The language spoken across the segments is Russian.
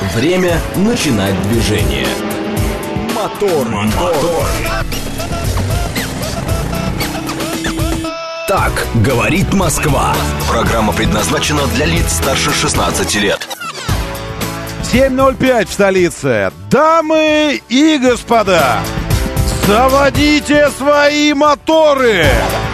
Время начинать движение. Мотор. Так говорит Москва. Программа предназначена для лиц старше 16 лет. 7:05 в столице. Дамы и господа, заводите свои моторы!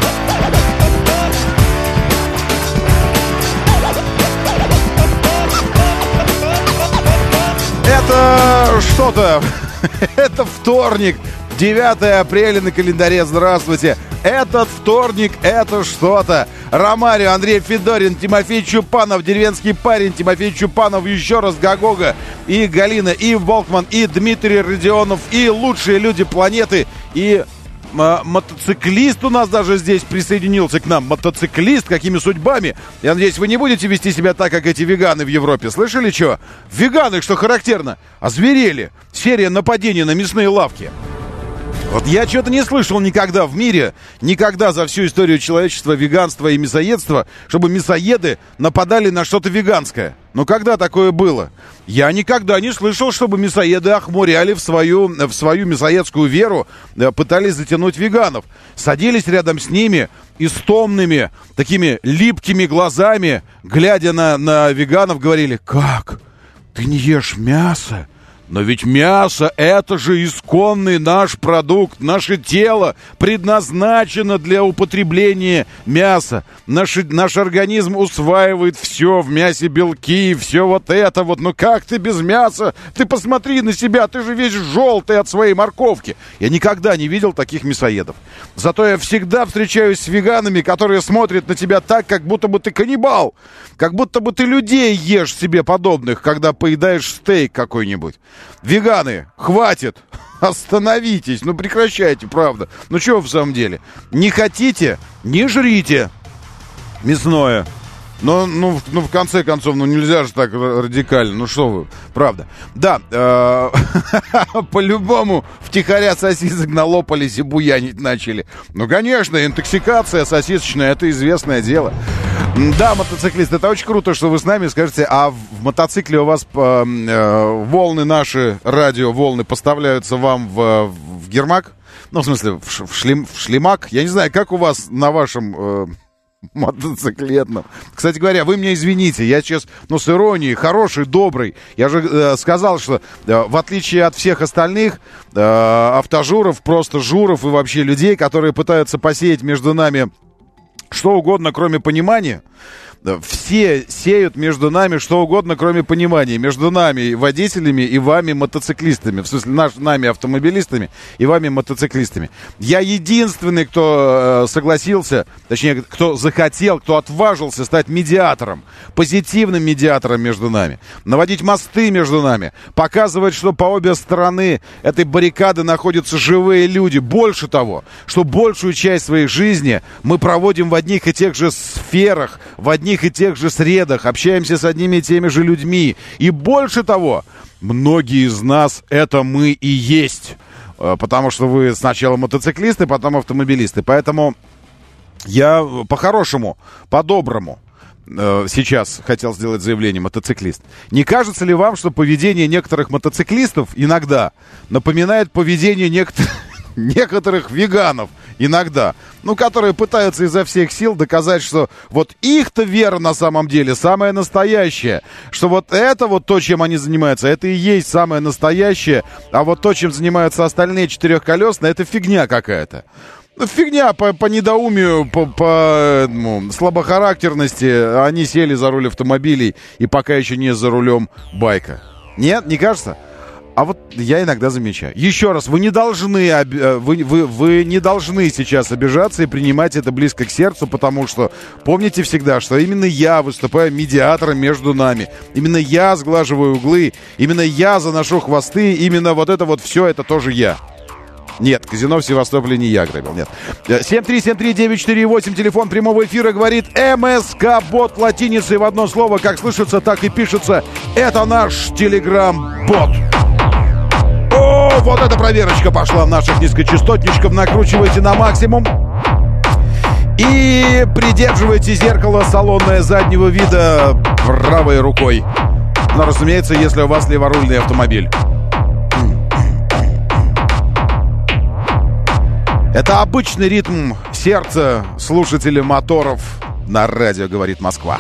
Это что-то. Это вторник, 9 апреля на календаре. Здравствуйте. Этот вторник, это что-то. Ромарио, Андрей Федорин, Тимофей Чупанов, деревенский парень, Тимофей Чупанов, еще раз Гагога, и Галина, и Волкман, и Дмитрий Родионов, и лучшие люди планеты, и мотоциклист у нас даже здесь присоединился к нам. Мотоциклист, какими судьбами? Я надеюсь, вы не будете вести себя так, как эти веганы в Европе. Слышали, что? Веганы, что характерно, озверели. Серия нападений на мясные лавки. Вот я что-то не слышал никогда в мире, никогда за всю историю человечества, веганства и мясоедства, чтобы мясоеды нападали на что-то веганское. Ну, когда такое было? Я никогда не слышал, чтобы мясоеды охмуряли в свою мясоедскую веру, пытались затянуть веганов. Садились рядом с ними и с томными, такими липкими глазами, глядя на веганов, говорили: «Как? Ты не ешь мясо? Но ведь мясо — это же исконный наш продукт. Наше тело предназначено для употребления мяса. Наш организм усваивает все в мясе, белки, все вот это вот. Ну как ты без мяса? Ты посмотри на себя, ты же весь желтый от своей морковки». Я никогда не видел таких мясоедов. Зато я всегда встречаюсь с веганами, которые смотрят на тебя так, как будто бы ты каннибал. Как будто бы ты людей ешь себе подобных, когда поедаешь стейк какой-нибудь. Веганы, хватит, остановитесь, ну прекращайте, правда. Ну что в самом деле? Не хотите, не жрите мясное. Ну, в конце концов, нельзя же так радикально. Ну что вы, правда. Да, по-любому втихаря сосисок налопались и буянить начали. Ну, конечно, интоксикация сосисочная, это известное дело. Да, мотоциклист, это очень круто, что вы с нами. Скажите, а в мотоцикле у вас волны наши, радиоволны, поставляются вам в Гермак? Ну, в смысле, в шлемак? Я не знаю, как у вас на вашем... мотоциклетном. Кстати говоря, вы мне извините, я сейчас, с иронией, хороший, добрый. Я же сказал, что в отличие от всех остальных автожуров, просто журов и вообще людей, которые пытаются посеять между нами что угодно, кроме понимания, все сеют между нами что угодно, кроме понимания. Между нами, водителями, и вами, мотоциклистами. В смысле, нами, автомобилистами, и вами, мотоциклистами. Я единственный, кто согласился, точнее, кто захотел, кто отважился стать медиатором. Позитивным медиатором между нами. Наводить мосты между нами. Показывать, что по обе стороны этой баррикады находятся живые люди. Больше того, что большую часть своей жизни мы проводим в одних и тех же сферах, в одних и тех же средах, общаемся с одними и теми же людьми. И больше того, многие из нас это мы и есть. Потому что вы сначала мотоциклисты, потом автомобилисты. Поэтому я по-хорошему, по-доброму сейчас хотел сделать заявление, мотоциклист. Не кажется ли вам, что поведение некоторых мотоциклистов иногда напоминает поведение некоторых веганов иногда, которые пытаются изо всех сил доказать, что вот их-то вера на самом деле самая настоящая, что вот это вот то, чем они занимаются, это и есть самое настоящее, а вот то, чем занимаются остальные четырехколесные, это фигня какая-то. Фигня по недоумию, по слабохарактерности. Они сели за руль автомобилей и пока еще не за рулем байка. Нет, не кажется? А вот я иногда замечаю. Еще раз, вы не должны сейчас обижаться и принимать это близко к сердцу, потому что помните всегда, что именно я выступаю медиатором между нами. Именно я сглаживаю углы, именно я заношу хвосты, именно вот это вот все, это тоже я. Нет, казино в Севастополе не я грабил, нет. 7373948, телефон прямого эфира, говорит МСК-бот латиницей в одно слово, как слышится, так и пишется. Это наш телеграм-бот. О, вот эта проверочка пошла наших низкочастотничков. Накручивайте на максимум. И придерживайте зеркало салонное заднего вида правой рукой. Но, разумеется, если у вас леворульный автомобиль. Это обычный ритм сердца слушателей моторов на радио «Говорит Москва».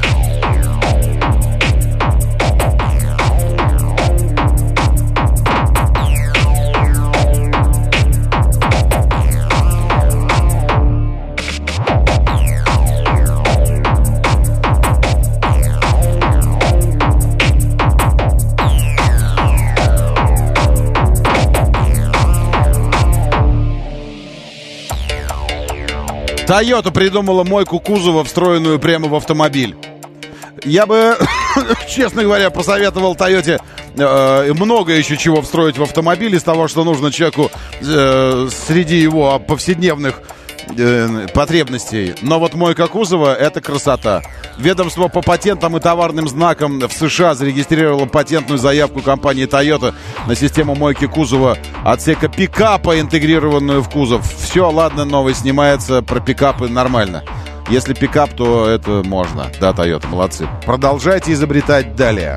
Toyota придумала мойку кузова, встроенную прямо в автомобиль. Я бы, честно говоря, посоветовал Toyota много еще чего встроить в автомобиль из того, что нужно человеку среди его повседневных потребностей. Но вот мойка кузова — это красота. Ведомство по патентам и товарным знакам в США зарегистрировало патентную заявку компании Toyota на систему мойки кузова отсека пикапа, интегрированную в кузов. Все, ладно, новость снимается, про пикапы нормально. Если пикап, то это можно. Да, Toyota, молодцы. Продолжайте изобретать далее.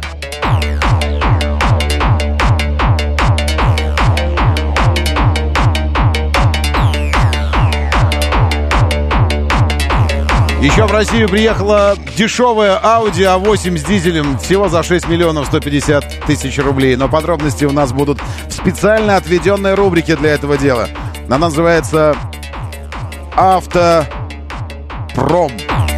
Еще в Россию приехала дешевая Audi A8 с дизелем всего за 6 миллионов 150 тысяч рублей. Но подробности у нас будут в специально отведенной рубрике для этого дела. Она называется «Автопром».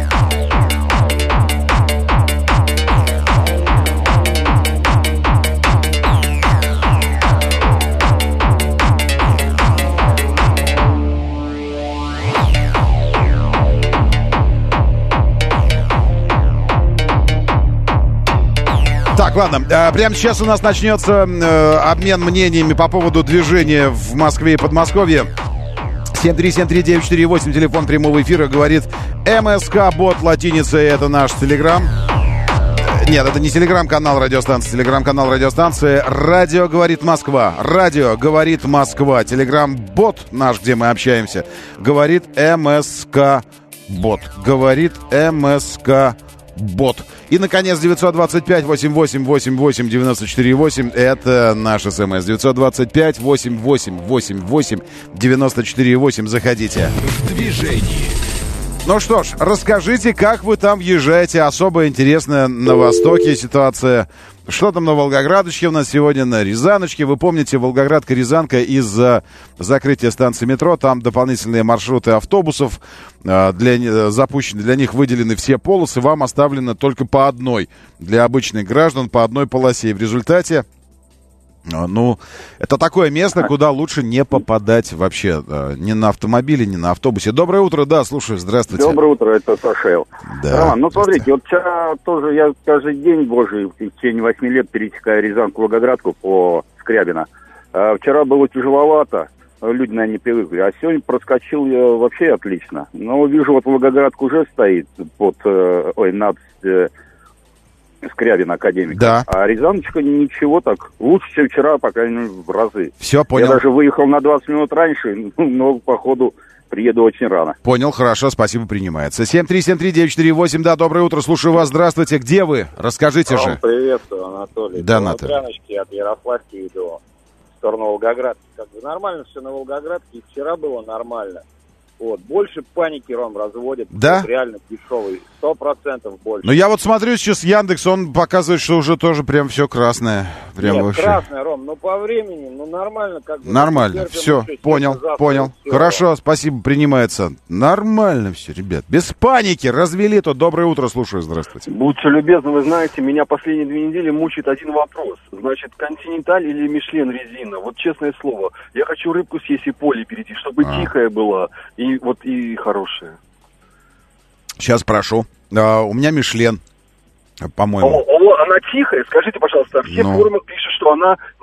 Так, ладно, прямо сейчас у нас начнется обмен мнениями по поводу движения в Москве и Подмосковье. 7373948, телефон прямого эфира, говорит МСК-бот латиницей, это наш телеграм. Нет, это не телеграм-канал радиостанции, телеграм-канал радиостанции «Радио говорит Москва». «Радио говорит Москва». Телеграм-бот наш, где мы общаемся, говорит МСК-бот. Говорит МСК-бот. И, наконец, 925-88-88-94-8. Это наш СМС. 925-88-88-94-8. Заходите. В движении. Ну что ж, расскажите, как вы там въезжаете. Особо интересная на Востоке ситуация. Что там на Волгоградочке у нас сегодня, на Рязаночке? Вы помните, Волгоградка-Рязанка из-за закрытия станции метро. Там дополнительные маршруты автобусов запущены. Для них выделены все полосы. Вам оставлено только по одной. Для обычных граждан по одной полосе. И в результате... Ну, это такое место, куда лучше не попадать вообще. Ни на автомобиле, ни на автобусе. Доброе утро, да, слушаю, здравствуйте. Доброе утро, это Сашел. Да, Роман, ну смотрите, вот вчера тоже я каждый день божий в течение 8 лет пересекаю Рязанку, Волгоградку по Скрябино. Вчера было тяжеловато, люди, наверное, не привыкли. А сегодня проскочил я вообще отлично. Но вижу, вот Волгоградка уже стоит над Скрябина, Академика. Да. А Рязаночка ничего так. Лучше, чем вчера, по крайней мере, в разы. Все, понял. Я даже выехал на 20 минут раньше, но, походу, приеду очень рано. Понял, хорошо, спасибо, принимается. 7373948, да, доброе утро, слушаю вас, здравствуйте. Где вы? Расскажите же. Приветствую, Анатолий. Да, Анатолий. Утряночки от Ярославки иду в сторону Волгоградки. Как бы нормально все на Волгоградке, и вчера было нормально. Вот, больше паники, Ром, разводит. Да? Вот, реально дешевый, 100% больше. Ну, я вот смотрю сейчас Яндекс, он показывает, что уже тоже прям все красное. Прям Нет, вообще. красное, Ром, но по времени, нормально. Как бы, Нормально, все, понял. Все. Хорошо, спасибо, принимается. Нормально все, ребят. Без паники, развели то. Доброе утро, слушаю, здравствуйте. Будьте любезны, вы знаете, меня последние 2 недели мучает один вопрос. Значит, Континенталь или Мишлен резина? Вот честное слово, я хочу рыбку съесть и поле перейти, чтобы тихая была и хорошая. Сейчас прошу. У меня Мишлен, по-моему. Она тихая? Скажите, пожалуйста, все в форумах пишут, что она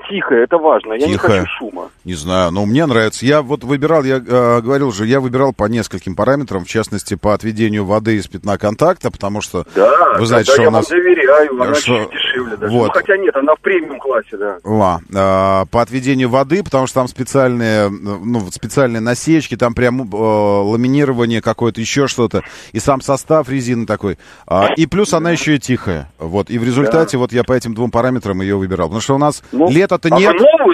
тихая, это важно. Я не Тихая. хочу шума. Не знаю, но мне нравится. Я вот выбирал, я говорил же, я выбирал по нескольким параметрам, в частности, по отведению воды из пятна контакта, потому что, Да, вы знаете, да, что я у нас... вам доверяю, она что- чуть дешевле даже. Вот. Ну, хотя нет, она в премиум-классе, да. По отведению воды, потому что там специальные насечки, там прям ламинирование какое-то, еще что-то, и сам состав резины такой. И плюс она еще и тихая. Вот. И в результате вот я по этим двум параметрам ее выбирал. Потому что у нас лета-то нет.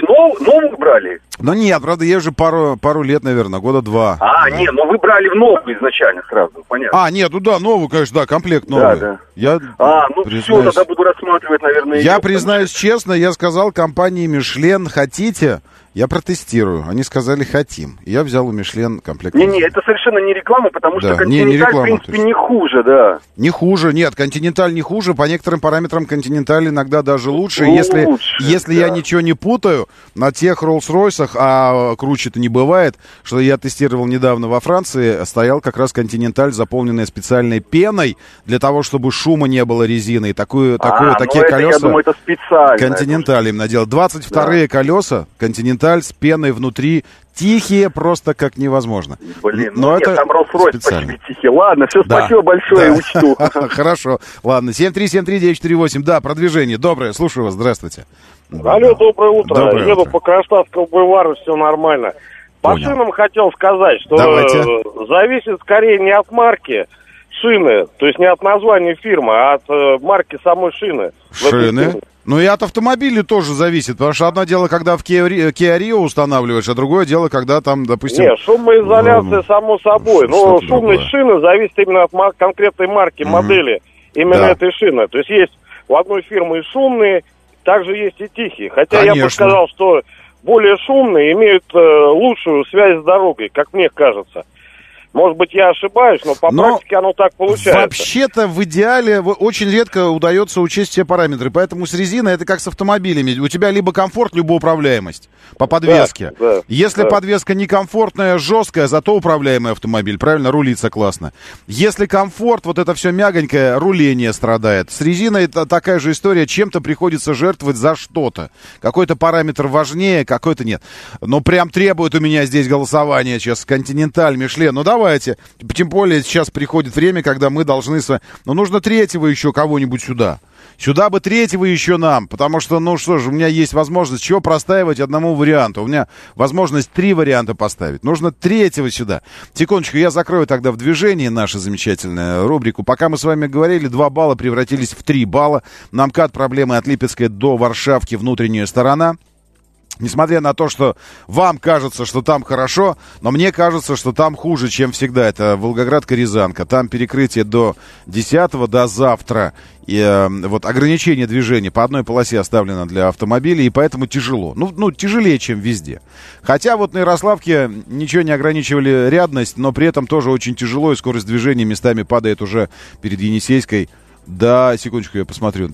Новую брали? Ну нет, правда, я уже пару лет, наверное, года 2. Нет, но вы брали в новую изначально сразу, понятно. Нет, новую, конечно, да, комплект новый. Да. Я Все, признаюсь, тогда буду рассматривать, наверное, я её, признаюсь честно, я сказал компании Мишлен, хотите, я протестирую. Они сказали, хотим. И я взял у Мишлен комплект. Не, это совершенно не реклама, потому Да, что Континенталь, не реклама, в принципе, то есть. не хуже, да. Не хуже, нет, Континенталь не хуже. По некоторым параметрам Континенталь иногда даже лучше. Лучше, Если да. я ничего не путаю, на тех Роллс-Ройсах, а круче-то не бывает, что я тестировал недавно во Франции, стоял как раз Континенталь, заполненная специальной пеной, для того, чтобы шума не было резины. И такие колеса... Я думаю, это специально. Континенталь им наделал. 22-е колеса, Континенталь с пеной внутри, тихие просто как невозможно. Блин, но это там Роллс-Ройс специально. почти тихий. Ладно, все, Да. спасибо большое, Да. учту. Хорошо. Ладно, 7373948. Да, продвижение. Доброе, слушаю вас. Здравствуйте. Алло, доброе утро. Доброе Еду утро. по Кронштадтскому бульвару, все нормально. По Понял. шинам хотел сказать, что Давайте. зависит скорее не от марки шины, то есть не от названия фирмы, а от марки самой шины. В этой Шины. шине. Ну и от автомобиля тоже зависит, потому что одно дело, когда в Kia Rio устанавливаешь, а другое дело, когда там, допустим... Не, шумоизоляция, само собой. Но что-то шумность другое. шины зависит именно от конкретной марки, модели именно Да. этой шины. То есть есть у одной фирмы и шумные, также есть и тихие. Хотя я бы Конечно. сказал, что более шумные имеют лучшую связь с дорогой, как мне кажется. Может быть, я ошибаюсь, но по Но практике оно так получается. Вообще-то в идеале очень редко удается учесть все параметры. Поэтому с резиной это как с автомобилями. У тебя либо комфорт, либо управляемость по подвеске. Да, Если да. подвеска некомфортная, жесткая, зато управляемый автомобиль. Правильно, рулится классно. Если комфорт, вот это все мягонькое, руление страдает. С резиной это такая же история. Чем-то приходится жертвовать за что-то. Какой-то параметр важнее, какой-то нет. Но прям требует у меня здесь голосования сейчас Континенталь, Мишлен. Ну давайте. Тем более сейчас приходит время, когда мы должны... Ну нужно третьего еще кого-нибудь сюда. Сюда бы третьего еще нам, потому что, ну что же, у меня есть возможность чего простаивать одному варианту. У меня возможность 3 варианта поставить. Нужно третьего сюда. Секундочку, я закрою тогда в движении нашу замечательную рубрику. Пока мы с вами говорили, 2 балла превратились в 3 балла. На МКАД проблемы от Липецкой до Варшавки, внутренняя сторона. Несмотря на то, что вам кажется, что там хорошо, но мне кажется, что там хуже, чем всегда. Это Волгоградка-Рязанка. Там перекрытие до 10-го, до завтра. И вот ограничение движения по одной полосе оставлено для автомобилей, и поэтому тяжело. Ну, тяжелее, чем везде. Хотя вот на Ярославке ничего не ограничивали рядность, но при этом тоже очень тяжело, и скорость движения местами падает уже перед Енисейской. Да, секундочку, я посмотрю.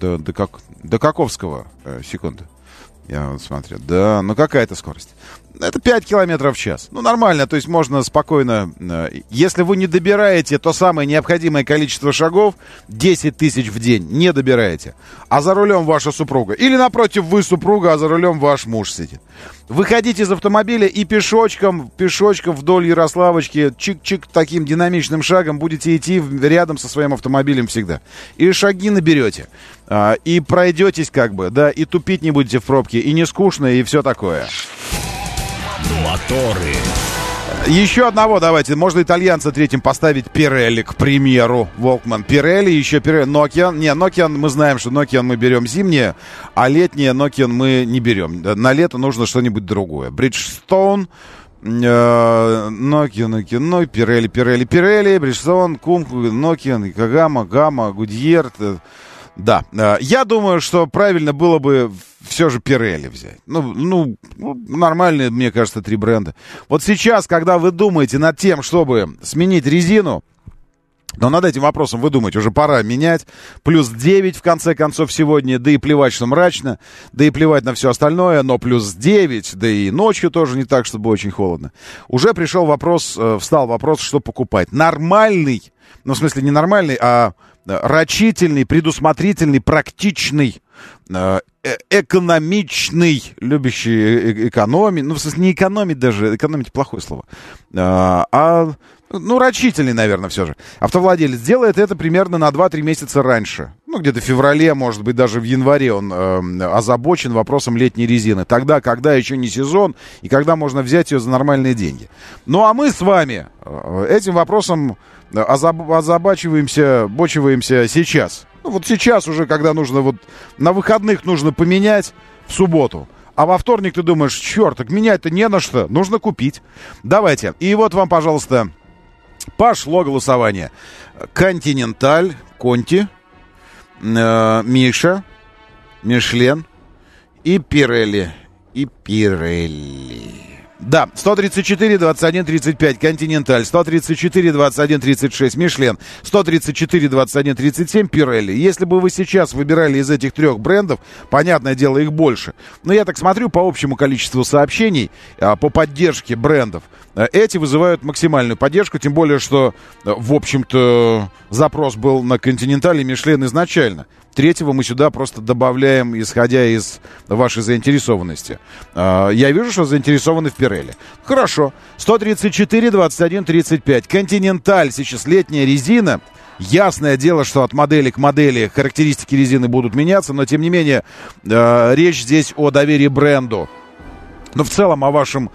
До Каковского. Секунду. Я вот смотрю. Да, ну какая-то скорость. Это 5 километров в час. Ну, нормально, то есть можно спокойно... Если вы не добираете то самое необходимое количество шагов, 10 тысяч в день, не добираете, а за рулем ваша супруга, или напротив вы супруга, а за рулем ваш муж сидит. Выходите из автомобиля и пешочком вдоль Ярославочки, чик-чик, таким динамичным шагом будете идти рядом со своим автомобилем всегда. И шаги наберете, и пройдетесь как бы, да, и тупить не будете в пробке, и не скучно, и все такое. Моторы. Еще одного давайте. Можно итальянца третьим поставить. Пирелли, к примеру. Волкман. Пирелли, еще Пирелли. Nokian. Не, Nokian, мы знаем, что Nokian мы берем зимнее, а летнее Nokian мы не берем. На лето нужно что-нибудь другое. Bridgestone, Nokian, Пирелли, Bridgestone, Кум, Nokian, Кагама, Гамма, Гудьер. Да, я думаю, что правильно было бы все же Пирелли взять. Ну, нормальные, мне кажется, 3 бренда. Вот сейчас, когда вы думаете над тем, чтобы сменить резину, но над этим вопросом вы думаете, уже пора менять. Плюс 9, в конце концов, сегодня. Да и плевать, что мрачно. Да и плевать на все остальное. Но плюс 9, да и ночью тоже не так, чтобы очень холодно. Уже пришел вопрос, встал вопрос, что покупать. Нормальный, ну, в смысле, не нормальный, а рачительный, предусмотрительный, практичный экономичный, любящий экономить, ну, в смысле, не экономить даже, экономить плохое слово, рачительный, наверное, все же. Автовладелец делает это примерно на 2-3 месяца раньше. Ну, где-то в феврале, может быть, даже в январе он озабочен вопросом летней резины. Тогда, когда еще не сезон, и когда можно взять ее за нормальные деньги. Ну, а мы с вами этим вопросом бочиваемся сейчас. Ну, вот сейчас уже, когда нужно, вот на выходных нужно поменять в субботу. А во вторник ты думаешь, черт, так менять-то не на что, нужно купить. Давайте. И вот вам, пожалуйста, пошло голосование. Континенталь, Конти, Миша, Мишлен и Пирелли. Да, 134, 21, 35, Континенталь, 134, 21, 36, Мишлен, 134, 21, 37, Пирелли. Если бы вы сейчас выбирали из этих трех брендов, понятное дело, их больше. Но я так смотрю по общему количеству сообщений, по поддержке брендов, эти вызывают максимальную поддержку, тем более, что, в общем-то, запрос был на Континенталь и Мишлен изначально. Третьего мы сюда просто добавляем, исходя из вашей заинтересованности. Я вижу, что заинтересованы в Пирелли. Хорошо. 134, 21, 35. Континенталь, сейчас летняя резина. Ясное дело, что от модели к модели характеристики резины будут меняться, но, тем не менее, речь здесь о доверии бренду. Но в целом о вашем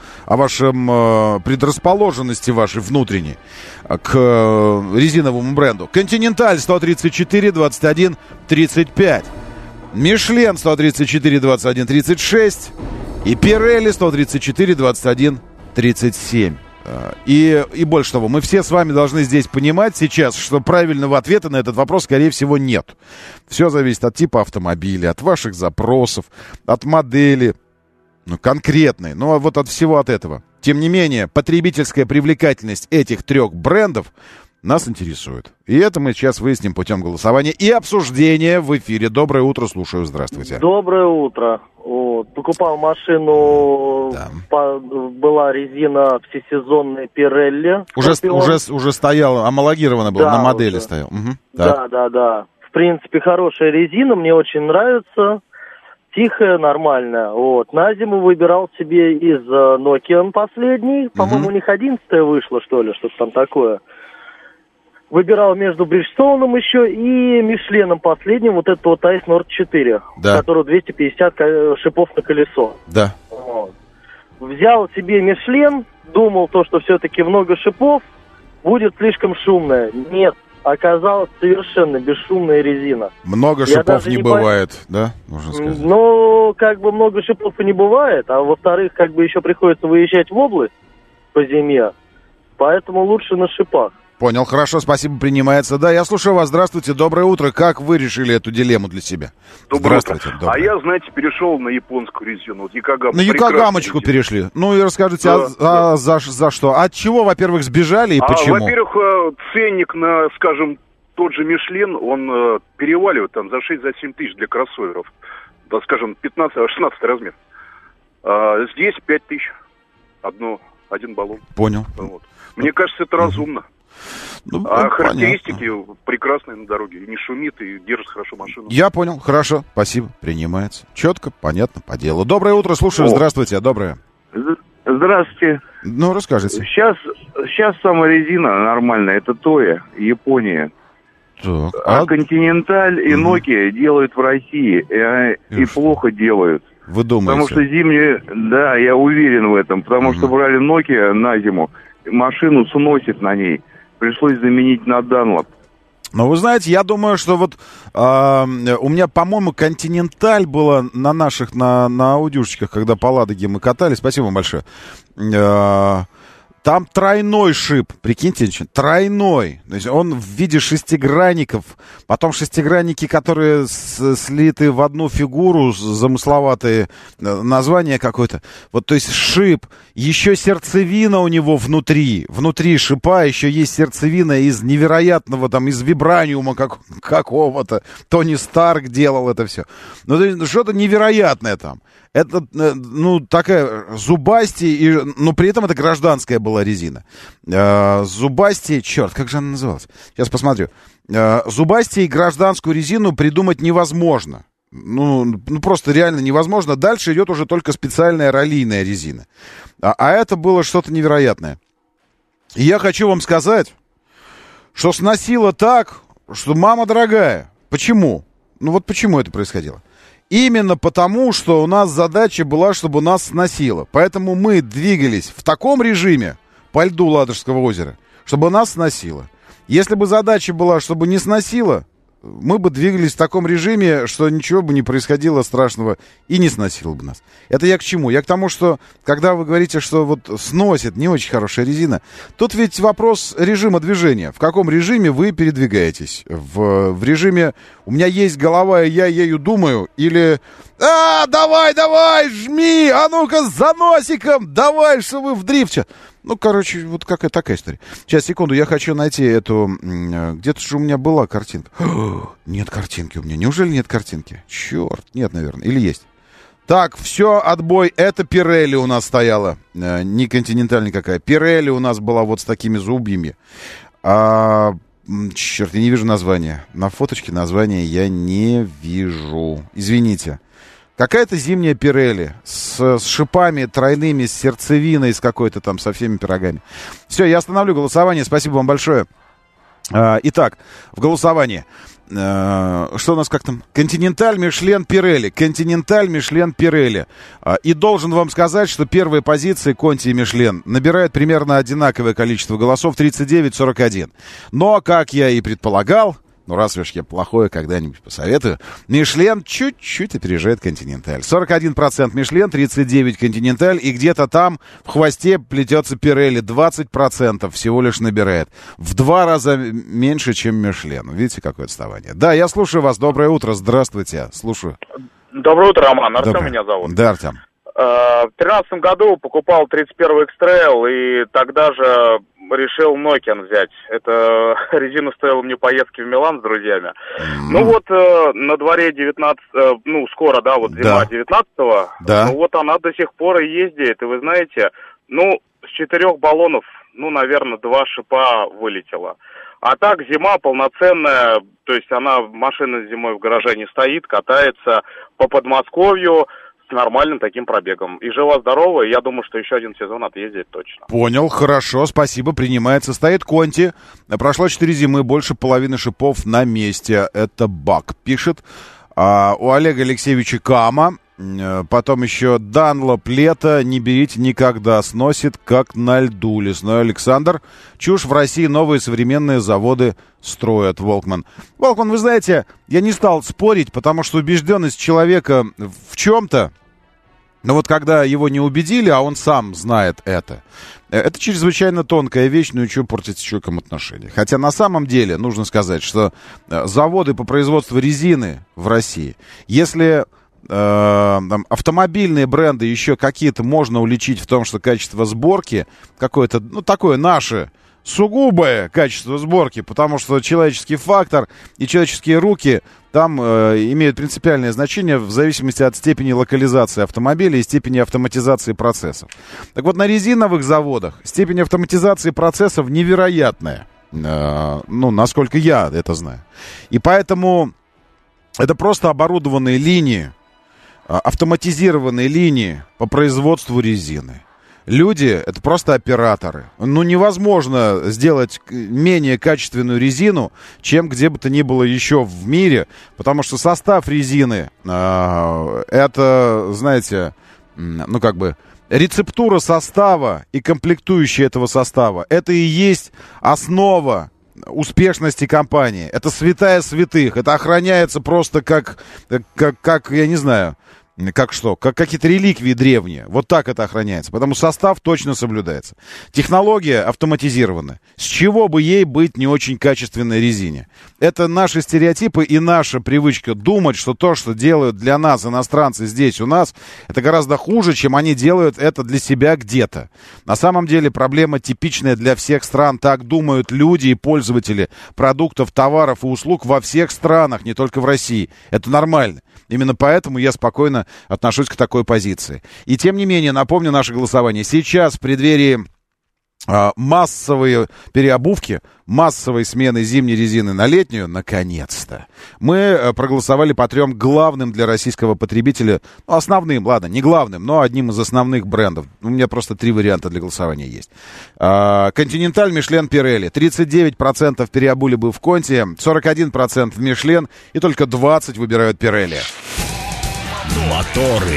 предрасположенности вашей внутренней к резиновому бренду. Континенталь 134, 21, 35. Мишлен 134, 21, 36. И Пирелли 134, 21, 37. И больше того, мы все с вами должны здесь понимать сейчас, что правильного ответа на этот вопрос, скорее всего, нет. Все зависит от типа автомобиля, от ваших запросов, от модели. Конкретный, но вот от всего от этого. Тем не менее, потребительская привлекательность этих трех брендов нас интересует. И это мы сейчас выясним путем голосования и обсуждения в эфире. Доброе утро, слушаю, здравствуйте. Доброе утро. Вот, покупал машину, да. Была резина всесезонная Пирелли. Уже стояла, homologирована была, да, на модели уже стояла. Угу. Да. В принципе, хорошая резина, мне очень нравится. Тихая, нормальная. Вот. На зиму выбирал себе из Nokian последний. По-моему, у них 11-я вышла, что ли, что-то там такое. Выбирал между Бриджстоуном еще и Мишленом последним, вот этот вот Ice Nord 4, да, который 250 шипов на колесо. Да. Вот. Взял себе Мишлен, думал, что все-таки много шипов, будет слишком шумная. Нет. Оказалась совершенно бесшумная резина. Много шипов не бывает, да, можно сказать? Ну, много шипов и не бывает, а во-вторых, еще приходится выезжать в область по зиме, поэтому лучше на шипах. Понял, хорошо, спасибо, принимается. Да, я слушаю вас, здравствуйте, доброе утро. Как вы решили эту дилемму для себя? Доброе утро. А я, знаете, перешел на японскую резину. Вот на Якогамочку перешли. Ну и расскажите, да. За что? От чего, во-первых, сбежали и почему? Во-первых, ценник на, скажем, тот же Мишлен, он переваливает там за 6-7 тысяч для кроссоверов. Да, скажем, 15-16 размер. Здесь 5 тысяч. Один баллон. Понял. Вот. Мне кажется, это разумно. Характеристики прекрасные на дороге. И не шумит, и держит хорошо машину. Я понял, хорошо, спасибо, принимается. Четко, понятно, по делу. Доброе утро, слушаю, здравствуйте, доброе. Здравствуйте. Ну, расскажите. Сейчас самая резина нормальная, это Toyo, Япония. Так, а Континенталь и Nokia делают в России, и плохо делают. Вы думаете? Потому что зимние, да, я уверен в этом, потому что брали Nokia на зиму, машину сносит на ней. Пришлось заменить на Dunlop. Но вы знаете, я думаю, что вот у меня, по-моему, Континенталь была на наших, на аудюшечках, когда по Ладоге мы катались. Спасибо вам большое. Там тройной шип, прикиньте, тройной. То есть он в виде шестигранников. Потом шестигранники, которые слиты в одну фигуру, замысловатые, название какое-то. Вот, то есть шип, еще сердцевина у него внутри. Внутри шипа еще есть сердцевина из невероятного, там, из вибраниума какого-то. Тони Старк делал это все. Ну, то есть что-то невероятное там. Это, такая зубастей, но при этом это гражданская была резина. Зубастей, черт, как же она называлась? Сейчас посмотрю. Зубастей гражданскую резину придумать невозможно. Ну, просто реально невозможно. Дальше идет уже только специальная раллийная резина. А это было что-то невероятное. И я хочу вам сказать, что сносило так, что, мама дорогая, почему? Ну вот почему это происходило? Именно потому, что у нас задача была, чтобы нас сносило. Поэтому мы двигались в таком режиме по льду Ладожского озера, чтобы нас сносило. Если бы задача была, чтобы не сносило, мы бы двигались в таком режиме, что ничего бы не происходило страшного и не сносило бы нас. Это я к чему? Я к тому, что когда вы говорите, что вот сносит не очень хорошая резина, тут ведь вопрос режима движения. В каком режиме вы передвигаетесь? В режиме «у меня есть голова, и я ею думаю» или давай, жми, а ну-ка за носиком, давай, что вы в дрифте. Ну, короче, вот какая такая история. Сейчас, секунду, я хочу найти эту... Где-то же у меня была картинка. Нет картинки у меня. Неужели нет картинки? Черт, нет, наверное. Или есть? Так, все, отбой. Это Пирелли у нас стояла. Не Континенталь никакая. Пирелли у нас была вот с такими зубьями. Черт, я не вижу названия. На фоточке названия я не вижу. Извините. Какая-то зимняя Пирелли с шипами тройными, с сердцевиной, с какой-то там, со всеми пирогами. Все, я остановлю голосование. Спасибо вам большое. Итак, в голосовании. Что у нас как там? Континенталь, Мишлен, Пирелли. Континенталь, Мишлен, Пирелли. И должен вам сказать, что первые позиции Конти и Мишлен набирают примерно одинаковое количество голосов, 39-41. Но, как я и предполагал, ну, раз уж я плохое когда-нибудь посоветую, Мишлен чуть-чуть опережает Континенталь. 41% Мишлен, 39% Континенталь, и где-то там в хвосте плетется Пирелли. 20% всего лишь набирает. В 2 раза меньше, чем Мишлен. Видите, какое отставание. Да, я слушаю вас. Доброе утро. Здравствуйте. Слушаю. Доброе утро, Роман. Артем меня зовут. Да, Артем. В 2013 году покупал 31-й X-Trail, и тогда же решил Nokian взять. Это резина стоила мне поездки в Милан с друзьями. Ну вот на дворе 19, скоро, да, вот зима 19-го. Да. Ну вот она до сих пор и ездит. И вы знаете, с 4 баллонов, наверное, 2 шипа вылетело. А так зима полноценная, то есть машина зимой в гараже не стоит, катается по Подмосковью с нормальным таким пробегом. И жива-здорова, я думаю, что еще один сезон отъездит точно. Понял, хорошо, спасибо, принимается. Стоит Конти. Прошло 4 зимы, больше половины шипов на месте. Это Бак пишет. У Олега Алексеевича Кама. Потом еще Данлоп лето, не берите никогда, сносит как на льду. Лесной Александр. Чушь, в России новые современные заводы строят. Волкман, вы знаете, я не стал спорить, потому что убежденность человека в чем-то, но вот когда его не убедили, а он сам знает это чрезвычайно тонкая вещь, и что портить с человеком отношения. Хотя на самом деле нужно сказать, что заводы по производству резины в России, если автомобильные бренды еще какие-то можно уличить в том, что качество сборки какое-то, такое наше, сугубое качество сборки, потому что человеческий фактор и человеческие руки там имеют принципиальное значение в зависимости от степени локализации автомобиля и степени автоматизации процессов. Так вот, на резиновых заводах степень автоматизации процессов невероятная, насколько я это знаю. И поэтому это просто оборудованные линии, автоматизированные линии по производству резины. Люди — это просто операторы. Невозможно сделать менее качественную резину, чем где бы то ни было еще в мире, потому что состав резины это, знаете, рецептура состава и комплектующие этого состава. Это и есть основа успешности компании. Это святая святых. Это охраняется просто как я не знаю, как какие-то реликвии древние. Вот так это охраняется. Потому состав точно соблюдается. Технология автоматизирована. С чего бы ей быть не очень качественной резине? Это наши стереотипы и наша привычка думать, что то, что делают для нас иностранцы здесь у нас, это гораздо хуже, чем они делают это для себя где-то. На самом деле проблема типичная для всех стран. Так думают люди и пользователи продуктов, товаров и услуг во всех странах, не только в России. Это нормально. Именно поэтому я спокойно отношусь к такой позиции. И тем не менее, напомню наше голосование. Сейчас, в преддверии массовые переобувки, массовые смены зимней резины на летнюю, наконец-то. Мы проголосовали по 3 главным для российского потребителя, ну, основным, ладно, не главным, но одним из основных брендов. У меня просто 3 варианта для голосования есть. Континенталь, Мишлен, Пирелли. 39% переобули бы в Конти, 41% в Мишлен, и только 20% выбирают Пирелли. Моторы.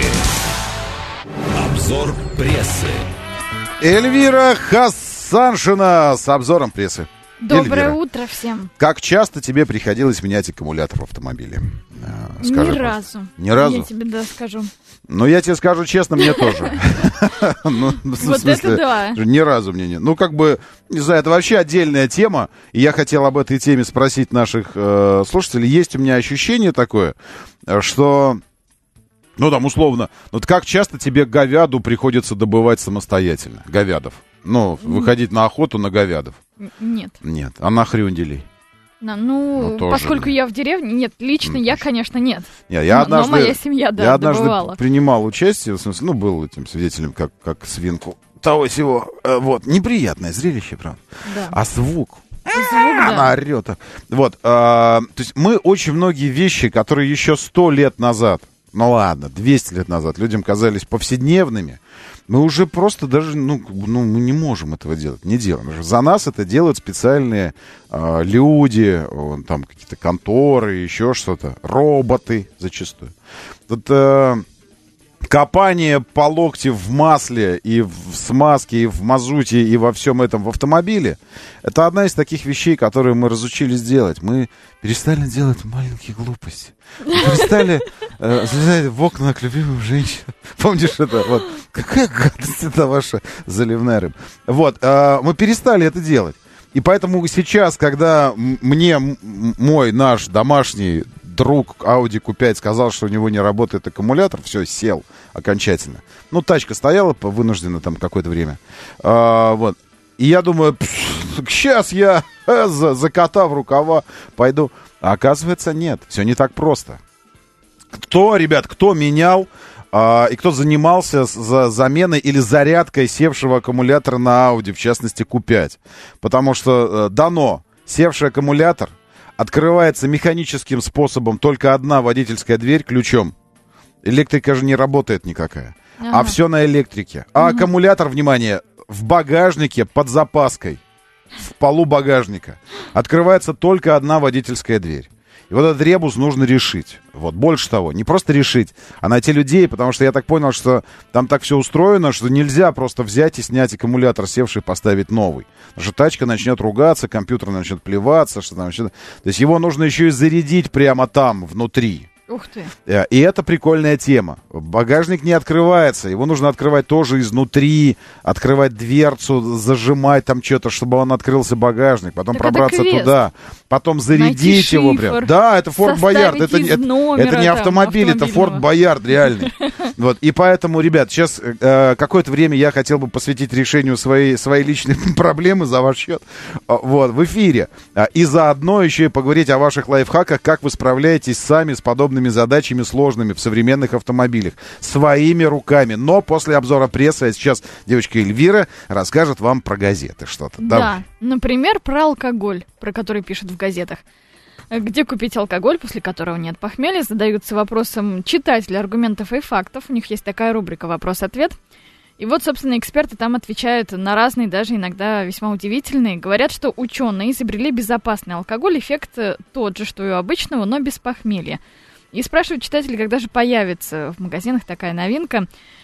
Обзор прессы. Эльвира Хасаншина с обзором прессы. Доброе Эльвира, утро всем. как часто тебе приходилось менять аккумулятор в автомобиле? Скажи, ни разу. Ни разу? Я тебе скажу. Ну, я тебе скажу честно, мне тоже. Вот это да. Ни разу мне нет. Ну, как бы, не знаю, это вообще отдельная тема. И я хотел об этой теме спросить наших слушателей. Есть у меня ощущение такое, что... Ну, там, условно, вот как часто тебе говяду приходится добывать самостоятельно? Говядов. Ну, выходить на охоту на говядов. Нет. Нет. А на хрюнделей? Ну, поскольку я в деревне, нет, лично я, конечно, нет. Но моя семья, да, я однажды добывала. принимал участие, в смысле, ну, был этим свидетелем, как свинку того всего. Вот, неприятное зрелище, правда. Да. А звук... Да. Она орет. Вот, то есть мы очень многие вещи, которые еще 100 лет назад, ну ладно, 200 лет назад людям казались повседневными, мы уже просто даже, мы не можем этого делать, не делаем. За нас это делают специальные люди, там какие-то конторы, еще что-то, роботы зачастую. Тут копание по локти в масле и в смазке, и в мазуте, и во всем этом в автомобиле, это одна из таких вещей, которые мы разучились делать. Мы перестали делать маленькие глупости. Мы перестали залезать в окна к любимым женщинам. Помнишь это? Вот. Какая гадость это ваша заливная рыба. Вот. Мы перестали это делать. И поэтому сейчас, когда мне наш домашний друг Audi Q5 сказал, что у него не работает аккумулятор, все, сел окончательно. Ну, тачка стояла вынуждена там какое-то время. Вот. И я думаю, сейчас я закатав рукава пойду. А оказывается, нет, все не так просто. Кто менял и кто занимался заменой или зарядкой севшего аккумулятора на Audi, в частности Q5? Потому что дано, севший аккумулятор открывается механическим способом только одна водительская дверь ключом. Электрика же не работает никакая. А все на электрике. А аккумулятор, внимание, в багажнике под запаской. В полу багажника. Открывается только одна водительская дверь. И вот этот ребус нужно решить. Вот, больше того, не просто решить, а найти людей, потому что я так понял, что там так все устроено, что нельзя просто взять и снять аккумулятор севший, поставить новый. Потому что тачка начнет ругаться, компьютер начнет плеваться, что там еще. То есть его нужно еще и зарядить прямо там, внутри. Ух ты. И это прикольная тема. Багажник не открывается. Его нужно открывать тоже изнутри, открывать дверцу, зажимать там что-то, чтобы он открылся багажник. Потом так пробраться туда. Потом зарядить его прям. Да, это Форт Боярд. Это не автомобиль, это Форт Боярд реальный. Вот. И поэтому, ребят, сейчас какое-то время я хотел бы посвятить решению своей личной проблемы за ваш счет. Вот, в эфире. И заодно еще и поговорить о ваших лайфхаках, как вы справляетесь сами с подобными задачами сложными в современных автомобилях. Своими руками. Но после обзора прессы сейчас девочка Эльвира расскажет вам про газеты что-то. Да, Давай. Например, про алкоголь, про который пишут в газетах. Где купить алкоголь, после которого нет похмелья, задаются вопросом читатели аргументов и фактов. У них есть такая рубрика «Вопрос-ответ». И вот, собственно, эксперты там отвечают на разные, даже иногда весьма удивительные. Говорят, что ученые изобрели безопасный алкоголь, эффект тот же, что и у обычного, но без похмелья. И спрашивают читатели, когда же появится в магазинах такая новинка.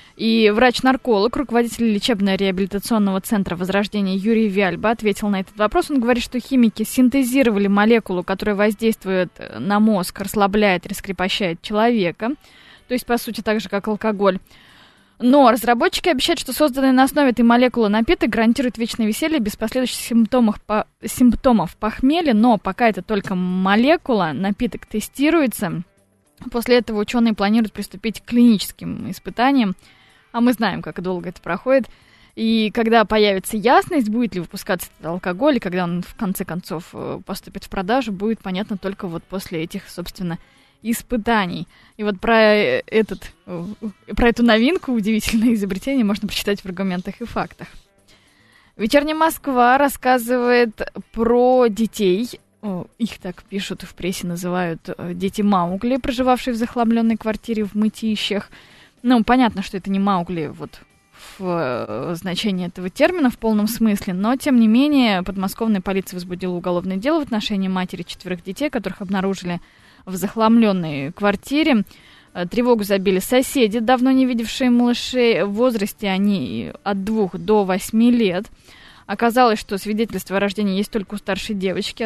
И врач-нарколог, руководитель лечебно-реабилитационного центра «Возрождение» Юрий Вяльба ответил на этот вопрос. Он говорит, что химики синтезировали молекулу, которая воздействует на мозг, расслабляет, раскрепощает человека. То есть, по сути, так же, как алкоголь. Но разработчики обещают, что созданный на основе этой молекулы напиток гарантирует вечное веселье без последующих симптомов похмелья. Но пока это только молекула, напиток тестируется. После этого ученые планируют приступить к клиническим испытаниям. А мы знаем, как долго это проходит. И когда появится ясность, будет ли выпускаться этот алкоголь, и когда он в конце концов поступит в продажу, будет понятно только вот после этих, собственно, испытаний. И вот про эту новинку, удивительное изобретение, можно прочитать в аргументах и фактах. «Вечерняя Москва» рассказывает про детей. Их так пишут в прессе, называют дети Маугли, проживавшие в захламленной квартире в Мытищах. Ну, понятно, что это не Маугли вот в значении этого термина в полном смысле, но, тем не менее, подмосковная полиция возбудила уголовное дело в отношении матери 4 детей, которых обнаружили в захламленной квартире. Тревогу забили соседи, давно не видевшие малышей. В возрасте они от 2 до 8 лет. Оказалось, что свидетельство о рождении есть только у старшей девочки.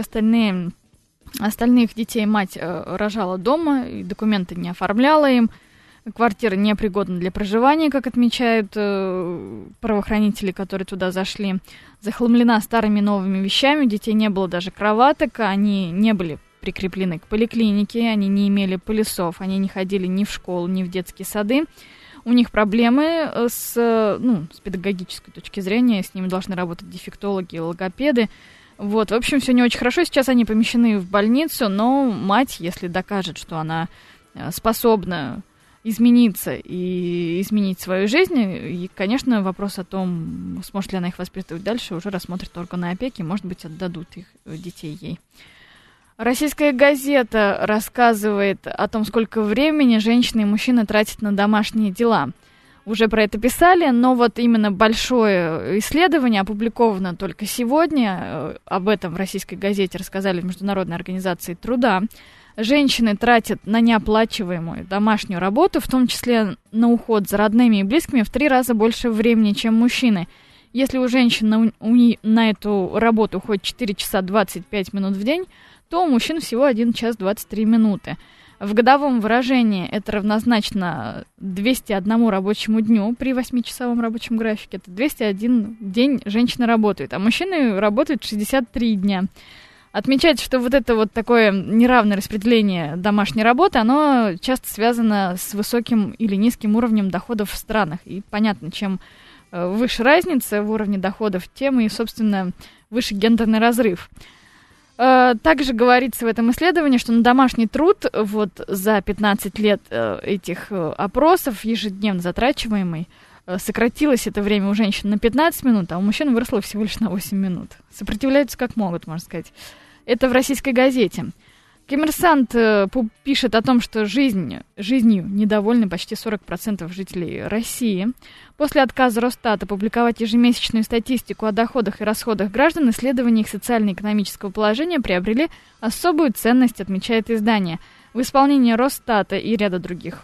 Остальных детей мать рожала дома, и документы не оформляла им. Квартира непригодна для проживания, как отмечают правоохранители, которые туда зашли. Захламлена старыми новыми вещами, у детей не было даже кроваток, они не были прикреплены к поликлинике, они не имели пылесов, они не ходили ни в школу, ни в детские сады. У них проблемы с педагогической точки зрения, с ними должны работать дефектологи и логопеды. Вот, в общем, все не очень хорошо. Сейчас они помещены в больницу, но мать, если докажет, что она способна измениться и изменить свою жизнь, и, конечно, вопрос о том, сможет ли она их воспитывать дальше, уже рассмотрят органы опеки, может быть, отдадут их детей ей. Российская газета рассказывает о том, сколько времени женщины и мужчины тратят на домашние дела. Уже про это писали, но вот именно большое исследование опубликовано только сегодня. Об этом в российской газете рассказали в Международной организации труда. Женщины тратят на неоплачиваемую домашнюю работу, в том числе на уход за родными и близкими, в 3 раза больше времени, чем мужчины. Если у женщин на эту работу уходит 4 часа 25 минут в день, то у мужчин всего 1 час 23 минуты. В годовом выражении это равнозначно 201 рабочему дню при 8-часовом рабочем графике. Это 201 день женщины работают, а мужчины работают 63 дня. Отмечается, что вот это вот такое неравное распределение домашней работы, оно часто связано с высоким или низким уровнем доходов в странах. И понятно, чем выше разница в уровне доходов, тем и, собственно, выше гендерный разрыв. Также говорится в этом исследовании, что на домашний труд вот за 15 лет этих опросов, ежедневно затрачиваемый, сократилось это время у женщин на 15 минут, а у мужчин выросло всего лишь на 8 минут. Сопротивляются как могут, можно сказать. Это в российской газете. Коммерсант пишет о том, что жизнью недовольны почти 40% жителей России. После отказа Росстата публиковать ежемесячную статистику о доходах и расходах граждан, исследования их социально-экономического положения приобрели особую ценность, отмечает издание. В исполнении Росстата и ряда других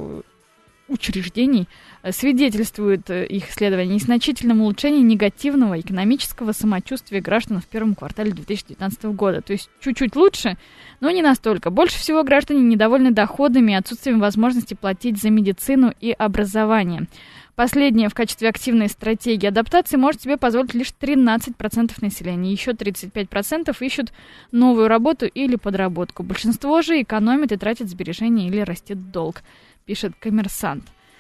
учреждений свидетельствует их исследование о незначительном улучшении негативного экономического самочувствия граждан в первом квартале 2019 года. То есть чуть-чуть лучше, но не настолько. Больше всего граждане недовольны доходами и отсутствием возможности платить за медицину и образование. Последнее в качестве активной стратегии адаптации может себе позволить лишь 13% населения. Еще 35% ищут новую работу или подработку. Большинство же экономит и тратит сбережения или растет долг, пишет «Коммерсант».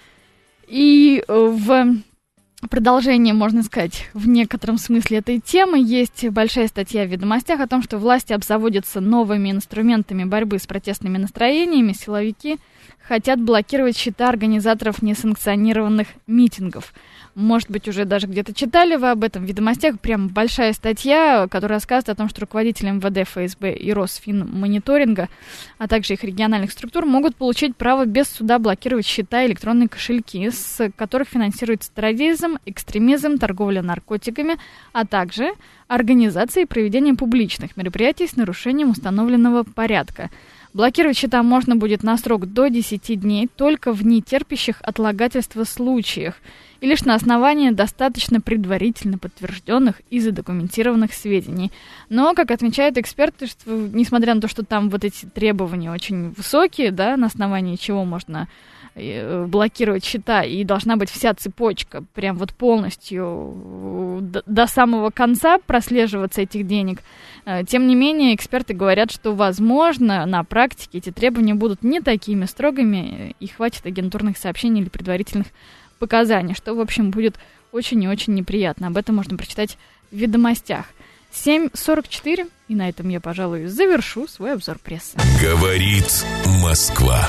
И в продолжение, можно сказать, в некотором смысле этой темы есть большая статья в «Ведомостях» о том, что власти обзаводятся новыми инструментами борьбы с протестными настроениями. Силовики хотят блокировать счета организаторов несанкционированных митингов. Может быть, уже даже где-то читали вы об этом в «Ведомостях». Прям большая статья, которая рассказывает о том, что руководители МВД, ФСБ и Росфинмониторинга, а также их региональных структур могут получить право без суда блокировать счета и электронные кошельки, с которых финансируется терроризм, экстремизм, торговля наркотиками, а также организация и проведение публичных мероприятий с нарушением установленного порядка. Блокировать счета можно будет на срок до 10 дней только в нетерпящих отлагательства случаях и лишь на основании достаточно предварительно подтвержденных и задокументированных сведений. Но, как отмечают эксперты, что, несмотря на то, что там вот эти требования очень высокие, да, на основании чего можно блокировать счета, и должна быть вся цепочка прям вот полностью до самого конца прослеживаться этих денег. Тем не менее, эксперты говорят, что, возможно, на практике эти требования будут не такими строгими, и хватит агентурных сообщений или предварительных показаний, что, в общем, будет очень и очень неприятно. Об этом можно прочитать в «Ведомостях». 7:44, и на этом я, пожалуй, завершу свой обзор прессы. Говорит Москва,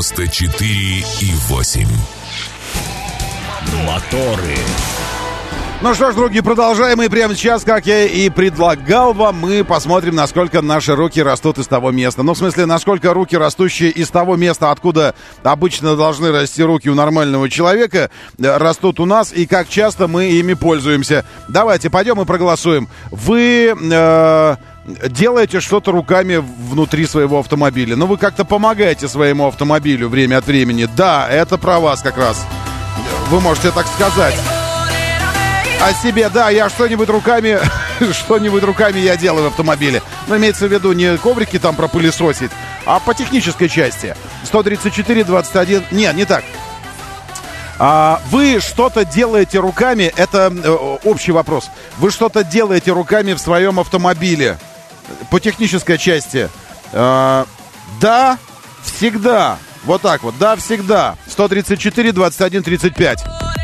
94,8. Моторы. Ну что ж, друзья, продолжаем. И прямо сейчас, как я и предлагал вам, мы посмотрим, насколько наши руки растут из того места. Ну, в смысле, насколько руки, растущие из того места, откуда обычно должны расти руки у нормального человека, растут у нас, и как часто мы ими пользуемся. Давайте, пойдем и проголосуем. Вы делаете что-то руками внутри своего автомобиля. Ну, вы как-то помогаете своему автомобилю время от времени. Да, это про вас как раз. Вы можете так сказать. О себе, да, я что-нибудь руками я делаю в автомобиле. Но имеется в виду не коврики там пропылесосить, а по технической части. 134-21... Нет, не так. Вы что-то делаете руками, это общий вопрос. Вы что-то делаете руками в своем автомобиле по технической части? Да, всегда. Вот так вот, да, всегда. 134-21-35.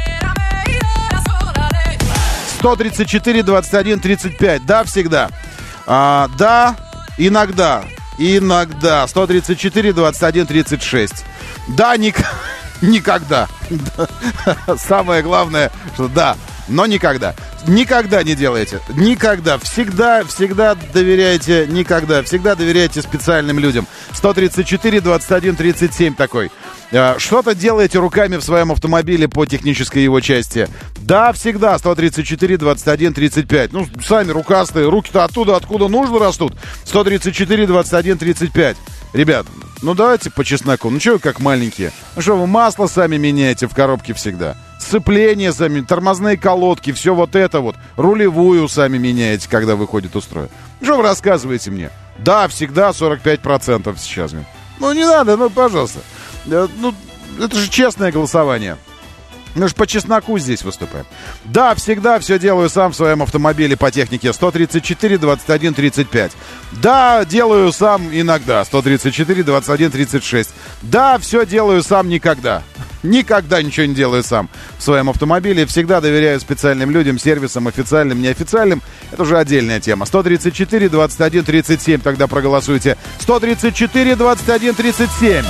134-21-35. Да, всегда. Да, иногда. Иногда. 134-21-36. Да, никогда. Самое главное, что да, но никогда. Никогда не делайте. Никогда. Всегда доверяйте. Никогда. Всегда доверяйте специальным людям. 134-21-37 такой. Что-то делаете руками в своем автомобиле по технической его части? Да, всегда. 134-21-35. Ну, сами рукастые. Руки-то оттуда, откуда нужно, растут. 134-21-35. Ребят, ну давайте по чесноку. Ну что вы как маленькие? Ну что вы масло сами меняете в коробке всегда? Сцепление сами, тормозные колодки, все вот это вот. Рулевую сами меняете, когда выходит устройство. Что вы рассказываете мне? Да, всегда 45% сейчас. Ну не надо, ну пожалуйста. Ну, это же честное голосование. Мы же по чесноку здесь выступаем. Да, всегда все делаю сам в своем автомобиле по технике. 134-21-35. Да, делаю сам иногда. 134-21-36. Да, все делаю сам никогда. Никогда ничего не делаю сам в своем автомобиле. Всегда доверяю специальным людям, сервисам, официальным, неофициальным. Это уже отдельная тема. 134-21-37. Тогда проголосуйте. 134-21-37.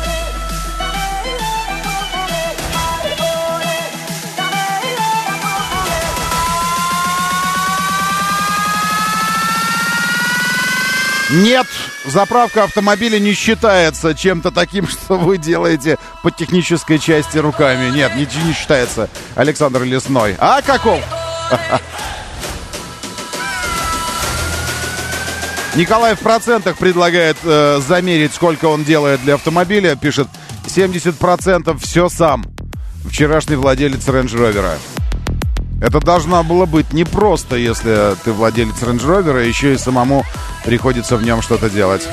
Нет, заправка автомобиля не считается чем-то таким, что вы делаете по технической части руками. Нет, не считается. Александр Лесной. А каков? Николай в процентах предлагает замерить, сколько он делает для автомобиля. Пишет, 70% все сам. Вчерашний владелец Range Rover. Это должно было быть непросто, если ты владелец Range Rover, еще и самому приходится в нем что-то делать.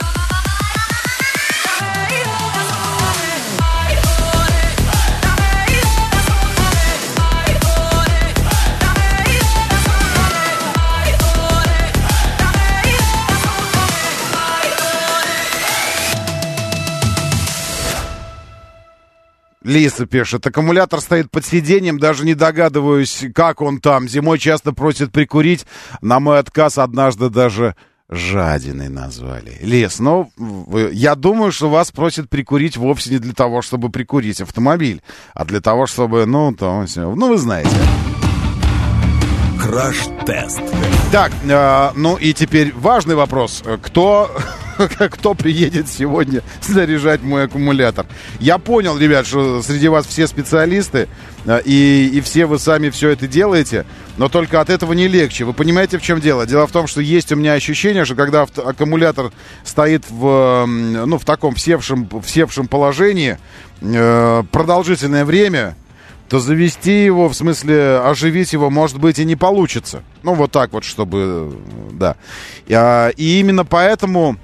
Лиса пишет, аккумулятор стоит под сиденьем, даже не догадываюсь, как он там. Зимой часто просит прикурить. На мой отказ однажды даже жадиной назвали. Лис, ну, я думаю, что вас просят прикурить вовсе не для того, чтобы прикурить автомобиль, а для того, чтобы, ну вы знаете. Краш-тест. Так, ну и теперь важный вопрос. Кто приедет сегодня заряжать мой аккумулятор? Я понял, ребят, что среди вас все специалисты, и все вы сами все это делаете, но только от этого не легче. Вы понимаете, в чем дело? Дело в том, что есть у меня ощущение, что когда аккумулятор стоит в таком всевшем положении продолжительное время, то завести его, в смысле оживить его, может быть, и не получится. Ну, вот так вот, чтобы... Да. И именно поэтому...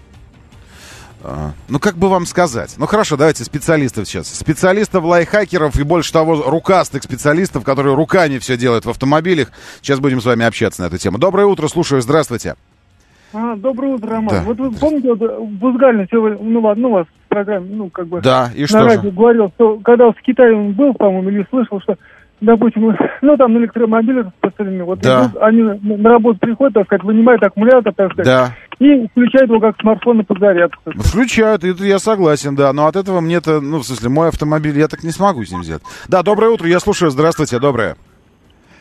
Ну, как бы вам сказать? Ну, хорошо, давайте специалистов сейчас. Специалистов, лайфхакеров и, больше того, рукастых специалистов, которые руками все делают в автомобилях. Сейчас будем с вами общаться на эту тему. Доброе утро, слушаю, здравствуйте. Доброе утро, Роман. Да. Вот вы помните, Бузгалин сегодня, у вас в программе, да, и на что радио же? говорил, что когда в Китае он был, по-моему, или слышал, что, допустим, там на электромобиле распространены, вот да. идут, они на работу приходят, так сказать, вынимают аккумулятор, так сказать, Да. и включают его как смартфон на подзарядку. Включают, это я согласен, да. Но от этого мне-то, в смысле, мой автомобиль, я так не смогу с ним сделать. Да, доброе утро, я слушаю, здравствуйте, доброе.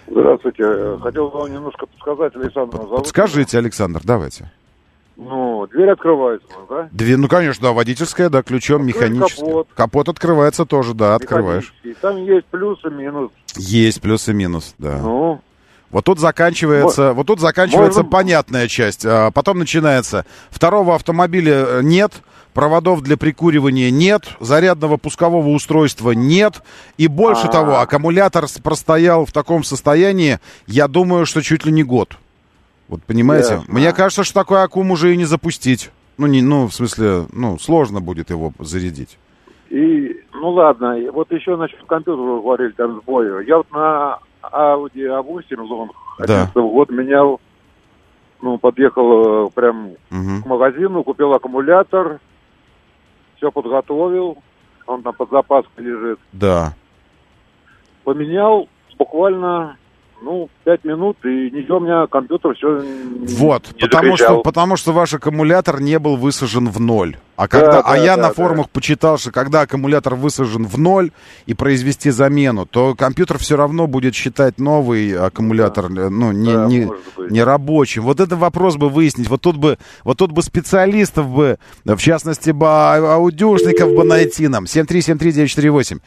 Здравствуйте. Хотел вам немножко подсказать, Александр. Скажите, Александр, давайте. Ну, дверь открывается, да? Дверь, ну, конечно, да, водительская, да, ключом механически. Капот открывается тоже, да, открываешь. Там есть плюс и минус. Есть плюс и минус, да. Ну... Вот тут заканчивается понятная часть. А потом начинается. Второго автомобиля нет, проводов для прикуривания нет, зарядного пускового устройства нет. И больше того, аккумулятор простоял в таком состоянии, я думаю, что чуть ли не год. Вот понимаете? Мне кажется, что такой аккум уже и не запустить. В смысле, сложно будет его зарядить. И, ладно, вот еще насчет компьютера говорили, там сбои. Я вот на Audi A8 Long 11 год менял, подъехал прям к магазину, купил аккумулятор, все подготовил, он там под запаской лежит. Да. Поменял буквально, 5 минут, и ничего, у меня компьютер все потому что ваш аккумулятор не был высажен в ноль. Я на форумах почитал, что когда аккумулятор высажен в ноль и произвести замену, то компьютер все равно будет считать новый аккумулятор не рабочим. Вот этот вопрос бы выяснить. Вот тут бы специалистов бы, в частности, аудиошников бы найти нам. 7373948.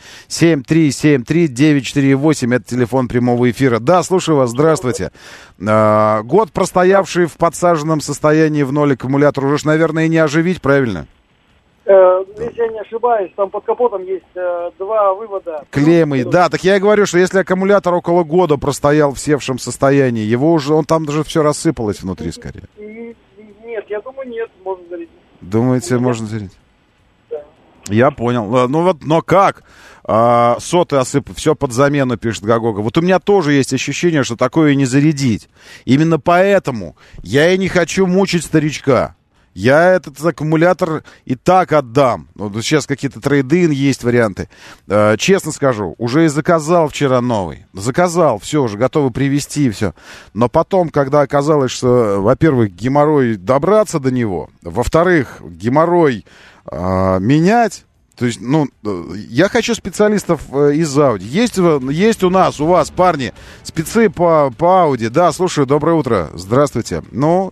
7373948. Это телефон прямого эфира. Да, слушаю вас. Здравствуйте. Год простоявший в подсаженном состоянии в ноль аккумулятор уже, наверное, и не оживить, правильно? Если я не ошибаюсь, там под капотом есть два вывода. Клеммы, да, так я и говорю, что если аккумулятор около года простоял в севшем состоянии, он там даже все рассыпалось внутри скорее. Нет, я думаю, нет, можно зарядить. Думаете, можно зарядить? Да. Я понял. Но как? Соты осыпать, все под замену, пишет Гагога. Вот у меня тоже есть ощущение, что такое не зарядить. Именно поэтому я и не хочу мучить старичка. Я этот аккумулятор и так отдам. Сейчас какие-то трейд-ин есть варианты. Честно скажу, уже и заказал вчера новый. Заказал, все, уже готовы привезти и все. Но потом, когда оказалось, что, во-первых, геморрой добраться до него, во-вторых, геморрой менять. То есть, я хочу специалистов из Audi. Есть у вас, парни, спецы по Audi. Да, слушаю, доброе утро. Здравствуйте.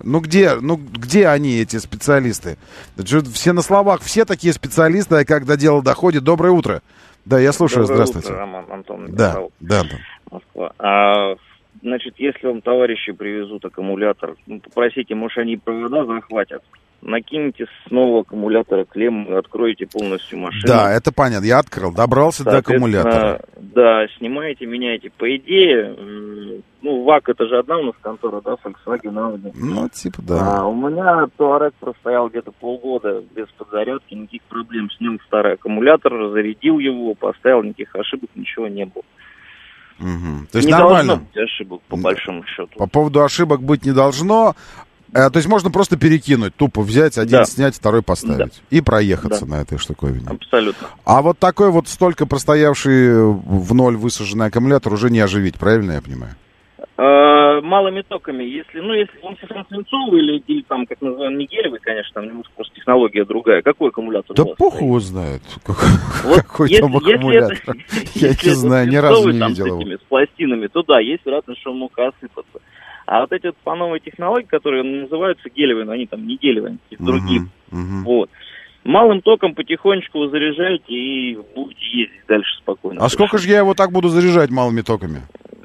Где они, эти специалисты? Все на словах, все такие специалисты, а когда дело доходит, доброе утро. Да, я слушаю, доброе здравствуйте. Утро, Роман, Антон. Да, Антон. Москва. Значит, если вам товарищи привезут аккумулятор, попросите, может, они провода захватят. Накиньте снова аккумулятора клемму и откроете полностью машину. Да, это понятно. Я открыл, добрался до аккумулятора. Да, снимаете, меняете. По идее, ВАК это же одна у нас контора, да, Volkswagen, Audi. Типа, да. У меня Touareg простоял где-то полгода без подзарядки, никаких проблем. Снял старый аккумулятор, зарядил его, поставил, никаких ошибок, ничего не было. Угу. То есть не нормально. Должно быть ошибок, по большому счету. По поводу ошибок быть не должно. То есть можно просто перекинуть, тупо взять, один снять, второй поставить. И проехаться на этой штуковине. Абсолютно. А вот такой вот столько простоявший в ноль высаженный аккумулятор уже не оживить, правильно я понимаю? Малыми токами. Если он совсем свинцовый или там, как называем, не гелевый, конечно, там немножко просто технология другая. Какой аккумулятор? Да похуй его знает. Какой там аккумулятор. Я не знаю, ни разу не видел его. С пластинами, то да, есть вероятность, что он мог осыпаться. А вот эти вот по новой технологии, которые называются гелевые, но они там не гелевые, они какие-то другие. Вот. Малым током потихонечку вы заряжаете и будете ездить дальше спокойно. А сколько же я его так буду заряжать малыми токами?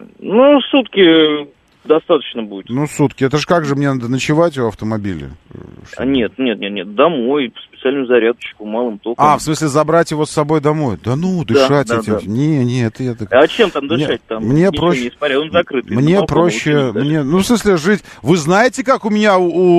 Сутки достаточно будет. Сутки. Это же как же мне надо ночевать в автомобиле? Нет. Домой, специальную зарядочку малым током. В смысле забрать его с собой домой? Дышать этим. Да. Не, это я так... А чем там дышать? Там мне проще... он закрыт. Мне проще... в смысле жить... Вы знаете, как у меня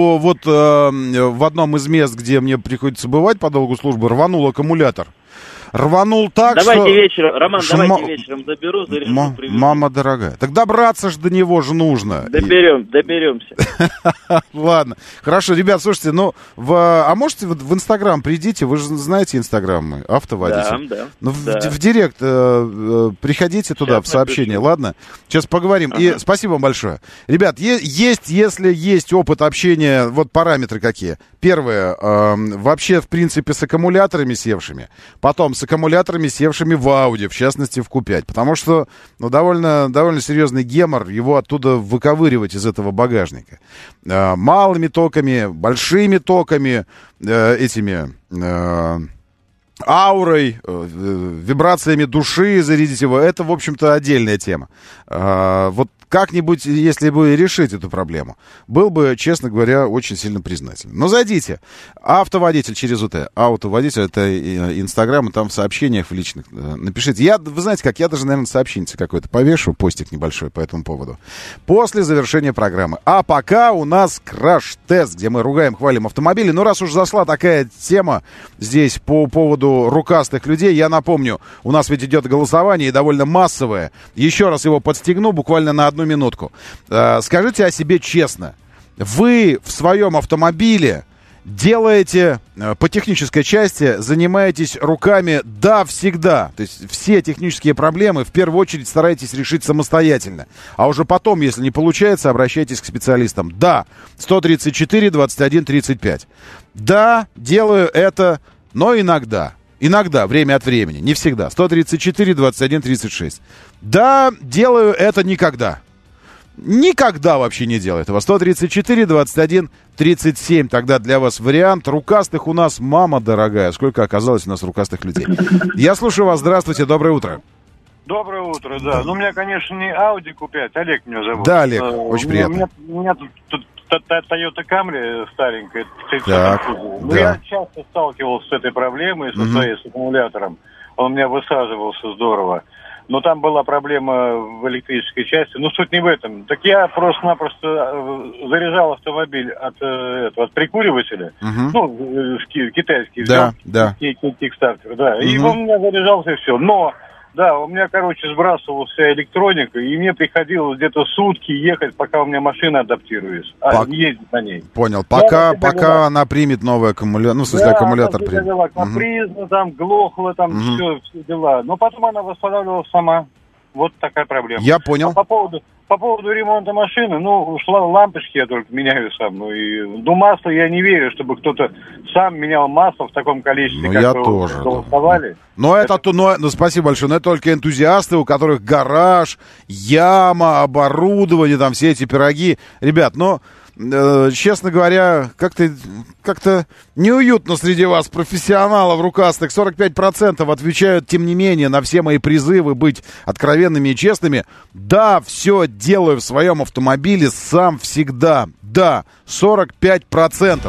в одном из мест, где мне приходится бывать по долгу службы, рванул аккумулятор. Рванул так, давайте вечером, Роман, давайте вечером заберу, заряжу, привезу. Мама дорогая. Так добраться же до него же нужно. Доберемся. Ладно. Хорошо, ребят, слушайте, а можете в Инстаграм придите, вы же знаете Инстаграм мы, автоводитель. Да. В Директ приходите туда, в сообщение, ладно? Сейчас поговорим. И спасибо вам большое. Ребят, если есть опыт общения, вот параметры какие. Первое, вообще, в принципе, с аккумуляторами севшими. Потом с с аккумуляторами, севшими в Audi, в частности в Q5. Потому что довольно серьезный гемор его оттуда выковыривать из этого багажника. Малыми токами, большими токами, этими... аурой, вибрациями души зарядить его, это, в общем-то, отдельная тема. Вот как-нибудь, если бы решить эту проблему, был бы, честно говоря, очень сильно признателен. Но зайдите. Автоводитель через УТ. Автоводитель — это Инстаграм, и там в сообщениях в личных напишите. Вы знаете как, я даже, наверное, сообщение какое-то повешу, постик небольшой по этому поводу, после завершения программы. А пока у нас краш-тест, где мы ругаем, хвалим автомобили. Но раз уж зашла такая тема здесь по поводу рукастых людей, я напомню, у нас ведь идет голосование, и довольно массовое. Еще раз его подстегну, буквально на 1 минутку. Скажите о себе честно. Вы в своем автомобиле делаете по технической части, занимаетесь руками, да, всегда. То есть все технические проблемы в первую очередь стараетесь решить самостоятельно. А уже потом, если не получается, обращайтесь к специалистам. Да, 134 21 35. Да, делаю это, но иногда. Иногда, время от времени, не всегда. 134 21 36. Да, делаю это никогда. Никогда вообще не делаю этого. 134 21 37. Тогда для вас вариант. Рукастых у нас, мама дорогая. Сколько оказалось у нас рукастых людей. Я слушаю вас. Здравствуйте, доброе утро. Доброе утро, да. Ну, у меня, конечно, не Audi Q5, Олег меня зовут. Да, Олег, очень приятно. У меня тут Toyota Camry старенькая, 30 года. Да. Я часто сталкивался с этой проблемой, со своей, с аккумулятором. Он у меня высаживался здорово. Но там была проблема в электрической части. Но суть не в этом. Так я просто-напросто заряжал автомобиль от прикуривателя. Ну, китайский. Да, да. Кикстартер, да. И он у меня заряжался, и все. Но... Да, у меня, сбрасывалась вся электроника, и мне приходилось где-то сутки ехать, пока у меня машина адаптируется, ездить на ней. Понял. Пока она примет новый аккумулятор, ну, в смысле, аккумулятор примет. Да, капризно, там, глохло, там, все дела. Но потом она восстанавливалась сама. Вот такая проблема. Я понял. А по поводу ремонта машины, лампочки я только меняю сам. Масла я не верю, чтобы кто-то сам менял масло в таком количестве, как я вы тоже голосовали. Спасибо большое. Но это только энтузиасты, у которых гараж, яма, оборудование, там все эти пироги. Ребят, честно говоря, как-то неуютно среди вас, профессионалов рукастых. 45% отвечают, тем не менее, на все мои призывы быть откровенными и честными. Да, все делаю в своем автомобиле сам всегда. Да, 45%.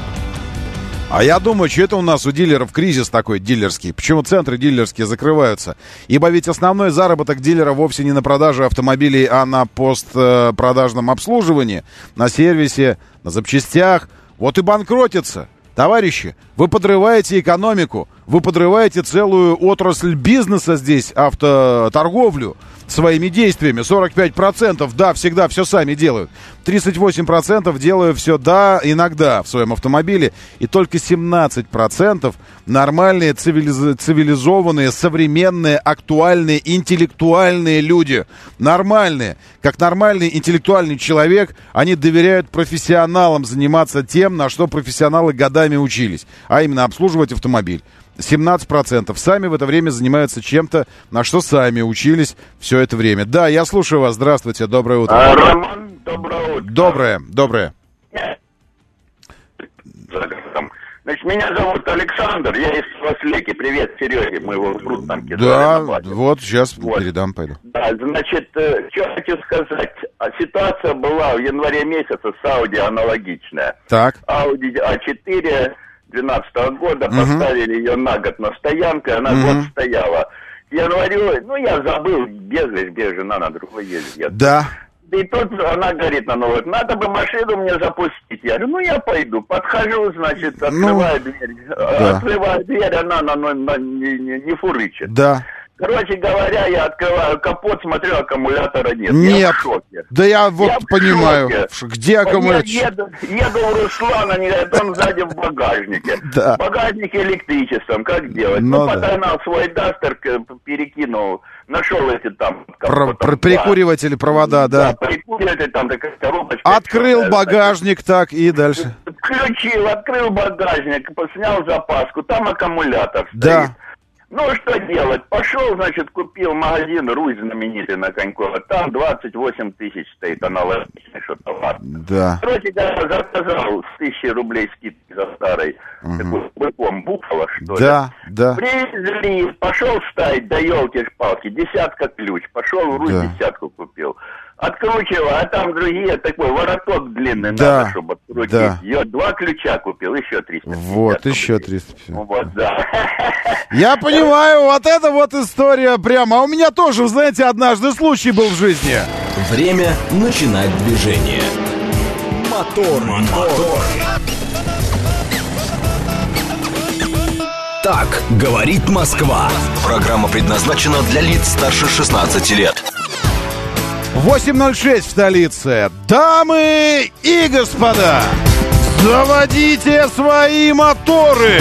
А я думаю, что это у нас у дилеров кризис такой дилерский. Почему центры дилерские закрываются? Ибо ведь основной заработок дилера вовсе не на продаже автомобилей, а на постпродажном обслуживании, на сервисе, на запчастях. Вот и банкротится. Товарищи, вы подрываете экономику, вы подрываете целую отрасль бизнеса здесь, автоторговлю, своими действиями. 45%, да, всегда все сами делают. 38% делаю все, да, иногда в своем автомобиле. И только 17% нормальные, цивилизованные, современные, актуальные, интеллектуальные люди. Нормальные. Как нормальный интеллектуальный человек, они доверяют профессионалам заниматься тем, на что профессионалы годами учились. А именно обслуживать автомобиль. 17% сами в это время занимаются чем-то, на что сами учились все это время. Да, я слушаю вас. Здравствуйте, доброе утро. Роман, доброе утро. Доброе. Значит, меня зовут Александр, я из Сваслеки. Привет, Сереге, моего груд там кидали. Да, вот сейчас передам, пойду. Да, значит, что хочу сказать. Ситуация была в январе месяце с Audi аналогичная. Так. Audi A4 2012 года, поставили ее на год на стоянку, она год стояла. В январе, я забыл, бегать, жена на другой ездит. Да. И тут она говорит на новый, надо бы машину мне запустить. Я говорю, я пойду. Подхожу, значит, открываю дверь. Да. Открываю дверь, она не фурычит. Да. Короче говоря, я открываю капот, смотрю, аккумулятора нет. Нет. Я в шоке. Да я понимаю. Где аккумулятор? Я еду у Руслана, он сзади в багажнике. Да. В багажнике электричеством, как делать? Подогнал свой Дастер, перекинул, нашел эти там... Прикуриватели, провода, да. Прикуриватель, там такая коробочка. Открыл багажник, так, и дальше. Включил, открыл багажник, снял запаску, там аккумулятор стоит. Да. Ну, что делать? Пошел, значит, купил магазин «Русь» знаменитый на Коньково. Там 28 тысяч стоит аналогичный что-то. Да. Короче говоря, заказал с 1000 рублей скидки за старый. Такой быком Буфало, что ли. Да, да. Привезли, пошел ставить, да елки-шпалки, 10 ключ. Пошел в «Русь», 10 купил. Откручивал, а там другие, такой вороток длинный надо, чтобы открутить. Да. Я 2 ключа купил, еще 350. Вот, еще 350. Вот, да. Я понимаю, вот это вот история прямо. А у меня тоже, знаете, однажды случай был в жизни. Время начинать движение. Мотор. Так говорит Москва. Программа предназначена для лиц старше 16 лет. 8:06 в столице. Дамы и господа, заводите свои моторы.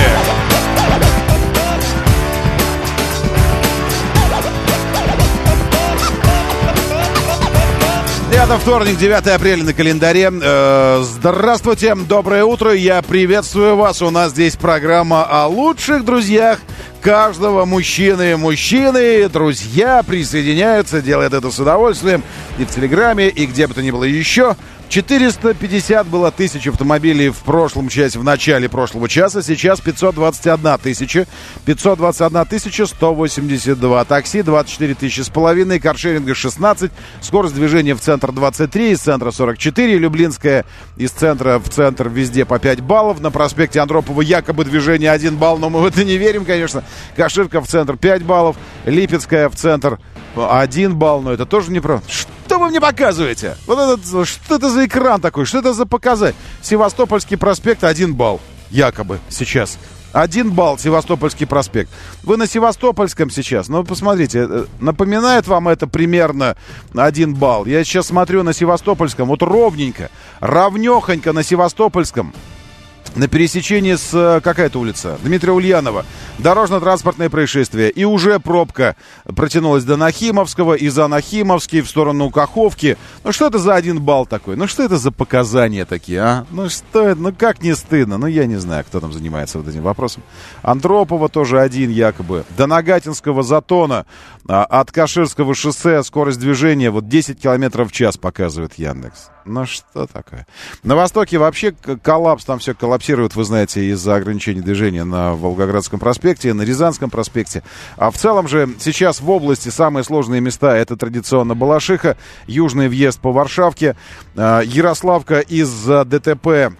Это вторник, 9 апреля на календаре. Здравствуйте, доброе утро. Я приветствую вас. У нас здесь программа о лучших друзьях каждого мужчины. Мужчины, друзья присоединяются, делают это с удовольствием. И в Телеграме, и где бы то ни было еще. 450 было тысяч автомобилей в прошлом часе, в начале прошлого часа. Сейчас 521 тысяча. 521 тысяча 182. Такси 24 тысячи с половиной. Каршеринга 16. Скорость движения в центр 23. Из центра 44. Люблинская из центра в центр везде по 5 баллов. На проспекте Андропова якобы движение 1 балл. Но мы в это не верим, конечно. Каширка в центр 5 баллов. Липецкая в центр 1 балл. Но это тоже неправда. Что вы мне показываете? Вот это, что это за экран такой? Что это за показатель? Севастопольский проспект 1 балл. Якобы сейчас. 1 балл Севастопольский проспект. Вы на Севастопольском сейчас. Ну, посмотрите, напоминает вам это примерно 1 балл. Я сейчас смотрю на Севастопольском. Вот ровненько, равнехонько на Севастопольском. На пересечении с... Какая-то улица? Дмитрия Ульянова. Дорожно-транспортное происшествие. И уже пробка протянулась до Нахимовского, и за Нахимовский в сторону Каховки. Ну что это за 1 балл такой? Ну что это за показания такие, а? Ну что это? Ну как не стыдно? Ну я не знаю, кто там занимается вот этим вопросом. Андропова тоже 1 якобы. До Нагатинского затона от Каширского шоссе скорость движения вот 10 километров в час показывает Яндекс. Ну что такое? На востоке вообще коллапс, там все коллапсирует, вы знаете, из-за ограничений движения на Волгоградском проспекте, на Рязанском проспекте. А в целом же сейчас в области самые сложные места — это традиционно Балашиха, южный въезд по Варшавке, Ярославка из-за ДТП.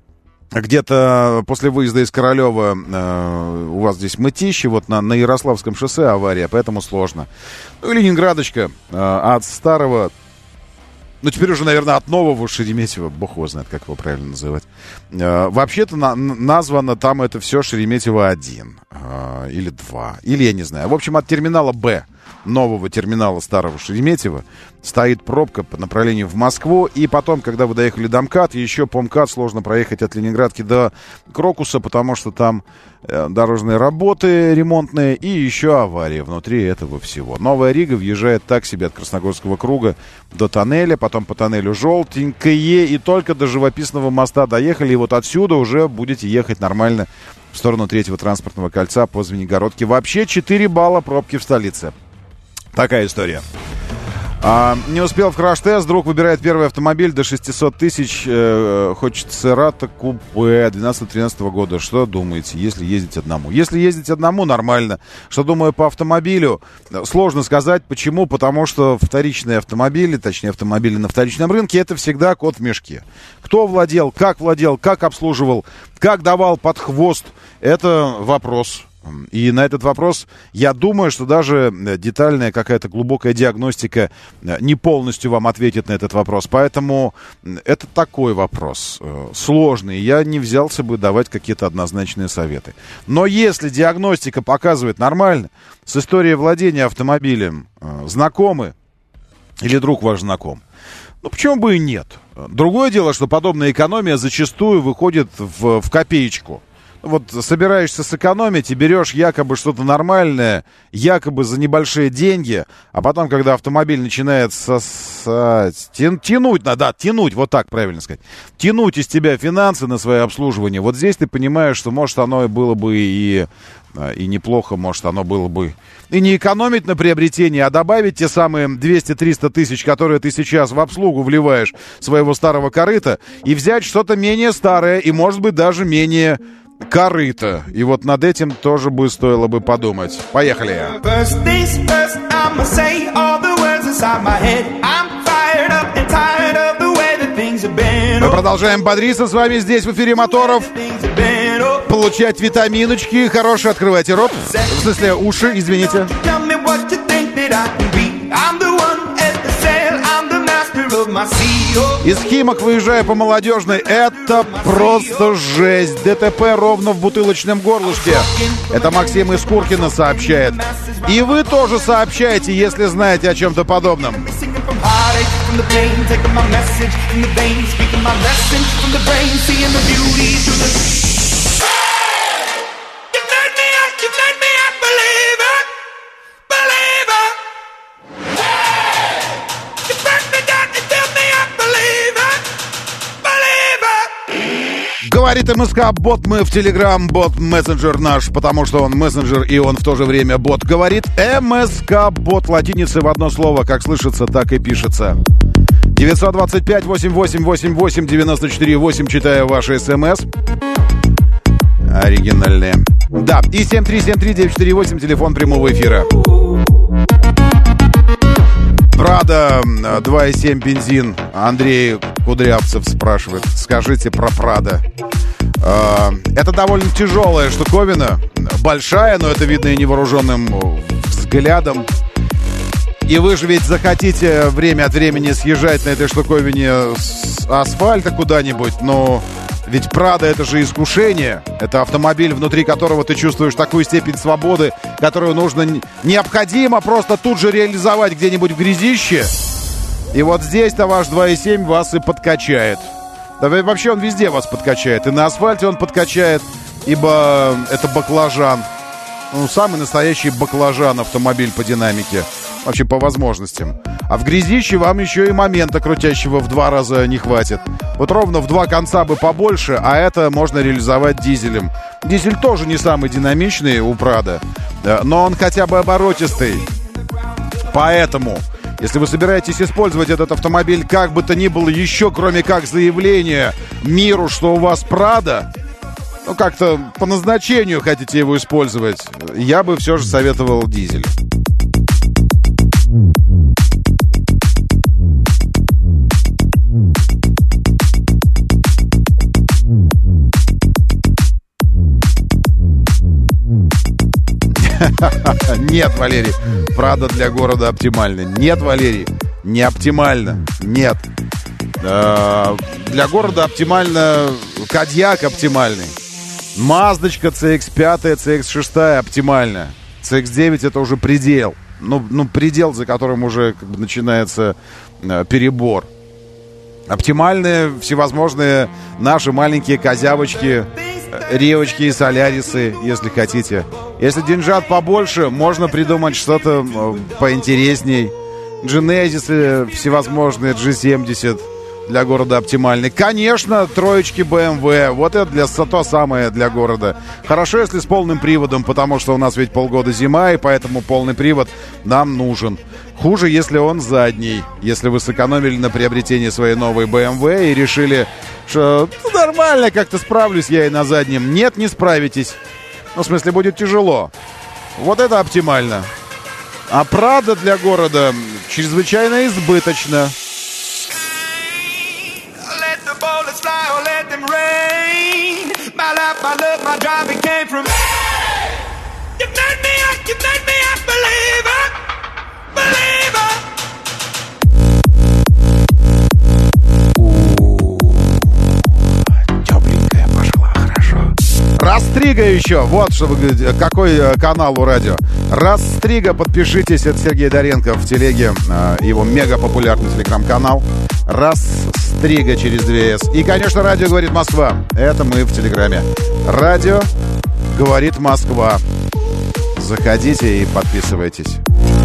Где-то после выезда из Королева у вас здесь мытищи, вот на Ярославском шоссе авария, поэтому сложно. Ну и Ленинградочка от старого... Ну, теперь уже, наверное, от нового Шереметьево, бог его знает, как его правильно называть. Вообще-то названо там это все Шереметьево-1 или 2, или я не знаю. В общем, от терминала Б, нового терминала старого Шереметьево, стоит пробка по направлению в Москву. И потом, когда вы доехали до МКАД, еще по МКАД сложно проехать от Ленинградки до Крокуса, потому что там дорожные работы ремонтные и еще авария внутри этого всего. Новая Рига въезжает так себе от Красногорского круга до тоннеля, потом по тоннелю желтенькое, и только до Живописного моста доехали, и вот отсюда уже будете ехать нормально в сторону 3-го транспортного кольца по Звенигородке. Вообще 4 балла пробки в столице. Такая история. Не успел в краш-тест, друг выбирает первый автомобиль до 600 тысяч, хочет Церато купе 12-13 года. Что думаете, если ездить одному? Если ездить одному, нормально. Что думаю по автомобилю? Сложно сказать. Почему? Потому что вторичные автомобили, точнее автомобили на вторичном рынке, это всегда кот в мешке. Кто владел, как обслуживал, как давал под хвост, это вопрос. И на этот вопрос, я думаю, что даже детальная какая-то глубокая диагностика не полностью вам ответит на этот вопрос. Поэтому это такой вопрос сложный. Я не взялся бы давать какие-то однозначные советы. Но если диагностика показывает нормально, с историей владения автомобилем знакомы или друг ваш знаком, ну почему бы и нет? Другое дело, что подобная экономия зачастую выходит в копеечку. вот собираешься сэкономить и берешь якобы что-то нормальное, якобы за небольшие деньги, а потом, когда автомобиль начинает тянуть, вот так правильно сказать, тянуть из тебя финансы на свое обслуживание, вот здесь ты понимаешь, что, может, оно было бы и неплохо, может, оно было бы и не экономить на приобретении, а добавить те самые 200-300 тысяч, которые ты сейчас в обслугу вливаешь своего старого корыта, и взять что-то менее старое и, может быть, даже менее корыто. И вот над этим тоже бы стоило бы подумать. Поехали. Мы продолжаем бодриться с вами здесь в эфире Моторов. Получать витаминочки. Хорошие, открывайте рот. В смысле, уши, извините. Из Химок, выезжая по Молодежной, это просто жесть. ДТП ровно в бутылочном горлышке. Это Максим из Куркина сообщает. И вы тоже сообщаете, если знаете о чем-то подобном. Говорит МСК, бот мы в Телеграм, бот мессенджер наш, потому что он мессенджер и он в то же время бот. Говорит МСК, бот латиницы в одно слово, как слышится, так и пишется. 925-88-88-94-8, читаю ваши смс. Оригинальные. Да, и 7373948, телефон прямого эфира. Прада 2,7 бензин. Андрей Кудрявцев спрашивает. Скажите про Прада. Это довольно тяжелая штуковина. Большая, но это видно и невооруженным взглядом. И вы же ведь захотите время от времени съезжать на этой штуковине с асфальта куда-нибудь, но ведь Прада — это же искушение. Это автомобиль, внутри которого ты чувствуешь такую степень свободы, которую необходимо просто тут же реализовать где-нибудь в грязище. И вот здесь-то ваш 2,7 вас и подкачает. Да вообще он везде вас подкачает. И на асфальте он подкачает, ибо это баклажан. Ну, самый настоящий баклажан автомобиль по динамике. Вообще по возможностям. А в грязище вам еще и момента крутящего в 2 раза не хватит. Вот ровно в 2 конца бы побольше, а это можно реализовать дизелем. Дизель тоже не самый динамичный у Прада, но он хотя бы оборотистый. Поэтому, если вы собираетесь использовать этот автомобиль как бы то ни было еще, кроме как заявления миру, что у вас Прада, ну как-то по назначению хотите его использовать, я бы все же советовал дизель. Нет, Валерий, Прада для города оптимальна. Нет, Валерий, не оптимально. Нет. Для города оптимально Кодиак оптимальный. Маздочка CX-5, CX-6 оптимальна. CX-9 это уже предел. Ну, предел, за которым уже как бы начинается перебор. Оптимальные всевозможные наши маленькие козявочки, ревочки и солярисы, если хотите. Если деньжат побольше, можно придумать что-то поинтересней. Genesis всевозможные, G70 для города оптимальный. Конечно, троечки BMW. Вот это то самое для города. Хорошо, если с полным приводом, потому что у нас ведь полгода зима, и поэтому полный привод нам нужен. Хуже, если он задний. Если вы сэкономили на приобретении своей новой BMW и решили, что нормально, как-то справлюсь я и на заднем. Нет, не справитесь. Ну, в смысле, будет тяжело. Вот это оптимально. А Прада для города чрезвычайно избыточно. Растрига еще. Вот что вы говорите. Какой канал у радио? Растрига. Подпишитесь. Это Сергей Доренко в телеге. Его мега популярный телеграм-канал. Растрига через 2С. И, конечно, радио «Говорит Москва». Это мы в Телеграме. Радио «Говорит Москва». Заходите и подписывайтесь.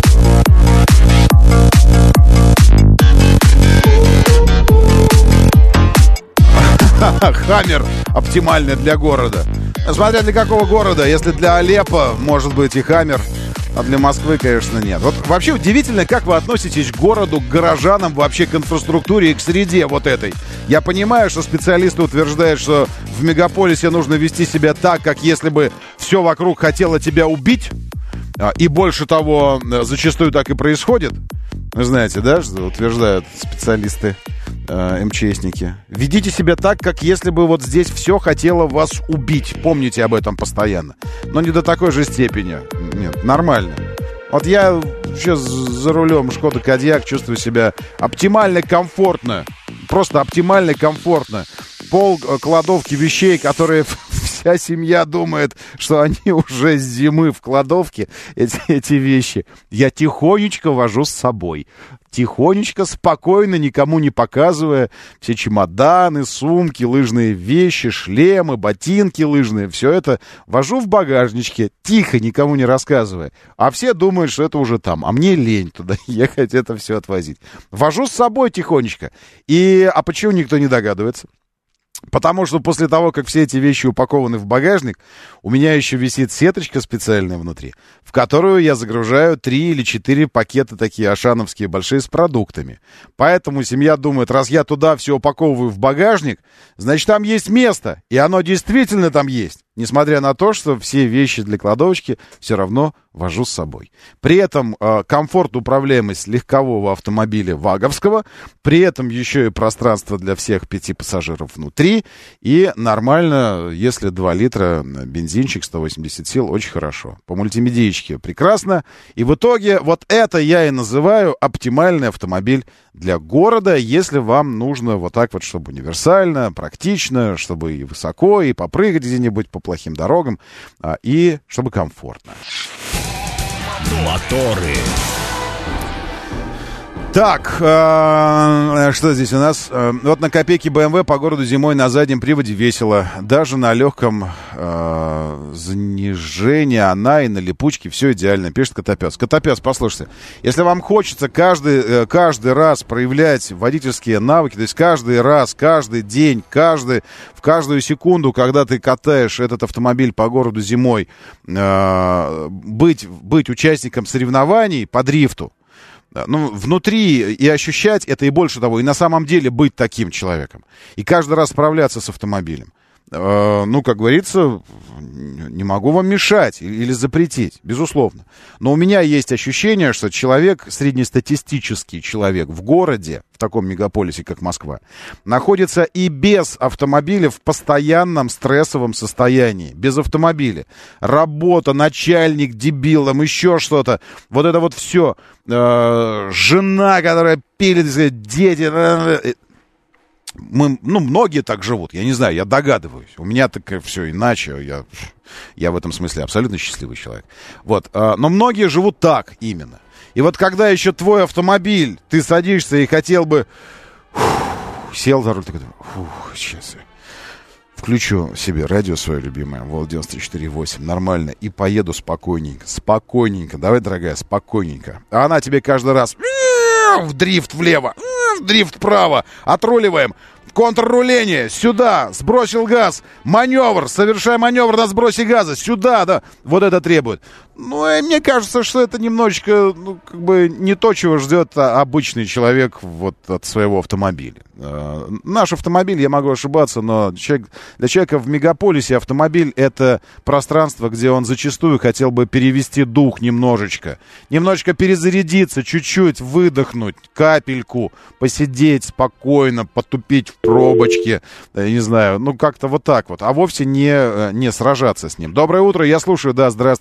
Хаммер оптимальный для города. Смотря для какого города. Если для Алеппо, может быть, и Хаммер. А для Москвы, конечно, нет. Вот вообще удивительно, как вы относитесь к городу, к горожанам, вообще к инфраструктуре и к среде вот этой. Я понимаю, что специалисты утверждают, что в мегаполисе нужно вести себя так, как если бы все вокруг хотело тебя убить. И больше того, зачастую так и происходит. Вы знаете, да, что утверждают специалисты, МЧСники. Ведите себя так, как если бы вот здесь все хотело вас убить. Помните об этом постоянно. Но не до такой же степени. Нет, нормально. Вот я сейчас за рулем Шкода Кодиак чувствую себя оптимально комфортно. Просто оптимально комфортно. Пол кладовки вещей, которые вся семья думает, что они уже с зимы в кладовке, эти вещи. Я тихонечко вожу с собой. Тихонечко, спокойно, никому не показывая. Все чемоданы, сумки, лыжные вещи, шлемы, ботинки лыжные. Все это вожу в багажничке, тихо, никому не рассказывая. А все думают, что это уже там. А мне лень туда ехать, это все отвозить. Вожу с собой тихонечко. А почему никто не догадывается? Потому что после того, как все эти вещи упакованы в багажник, у меня еще висит сеточка специальная внутри, в которую я загружаю 3 или 4 пакета такие ашановские большие с продуктами. Поэтому семья думает, раз я туда все упаковываю в багажник, значит, там есть место. И оно действительно там есть. Несмотря на то, что все вещи для кладовочки все равно вожу с собой. При этом комфорт, управляемость легкового автомобиля ваговского, при этом еще и пространство для всех 5 пассажиров внутри, и нормально, если 2 литра бензинчик 180 сил, очень хорошо. По мультимедиечке прекрасно. И в итоге вот это я и называю оптимальный автомобиль для города, если вам нужно вот так вот, чтобы универсально, практично, чтобы и высоко, и попрыгать где-нибудь по плохим дорогам, и чтобы комфортно. Моторы. Так, что здесь у нас? Вот на копейке BMW по городу зимой на заднем приводе весело. Даже на легком занижении она и на липучке все идеально, пишет Котопес. Котопес, послушайте, если вам хочется каждый раз проявлять водительские навыки, то есть каждый раз, каждый день, в каждую секунду, когда ты катаешь этот автомобиль по городу зимой, быть участником соревнований по дрифту, внутри и ощущать это, и больше того, и на самом деле быть таким человеком. И каждый раз справляться с автомобилем. Как говорится, не могу вам мешать или запретить, безусловно. Но у меня есть ощущение, что среднестатистический человек в городе, в таком мегаполисе, как Москва, находится и без автомобиля в постоянном стрессовом состоянии. Без автомобиля. Работа, начальник, дебилом, еще что-то. Вот это вот все. Жена, которая пилит, дети. Многие так живут, я не знаю, я догадываюсь. У меня так все иначе, я в этом смысле абсолютно счастливый человек. Вот, но многие живут так именно. И вот когда еще твой автомобиль, ты садишься и хотел бы... сел за руль, такой, сейчас я включу себе радио свое любимое, Волт 94.8, нормально, и поеду спокойненько. Давай, дорогая, спокойненько. А она тебе каждый раз... в дрифт влево, в дрифт вправо, отруливаем, контрруление, сюда, сбросил газ, маневр, совершай маневр на сбросе газа, сюда, да, вот это требует. И мне кажется, что это немножечко, не то, чего ждет обычный человек вот от своего автомобиля. Наш автомобиль, я могу ошибаться, но для человека в мегаполисе автомобиль — это пространство, где он зачастую хотел бы перевести дух немножечко перезарядиться, чуть-чуть выдохнуть, капельку, посидеть спокойно, потупить в пробочке, я не знаю, как-то вот так вот, а вовсе не сражаться с ним. Доброе утро, я слушаю, да, здравствуйте.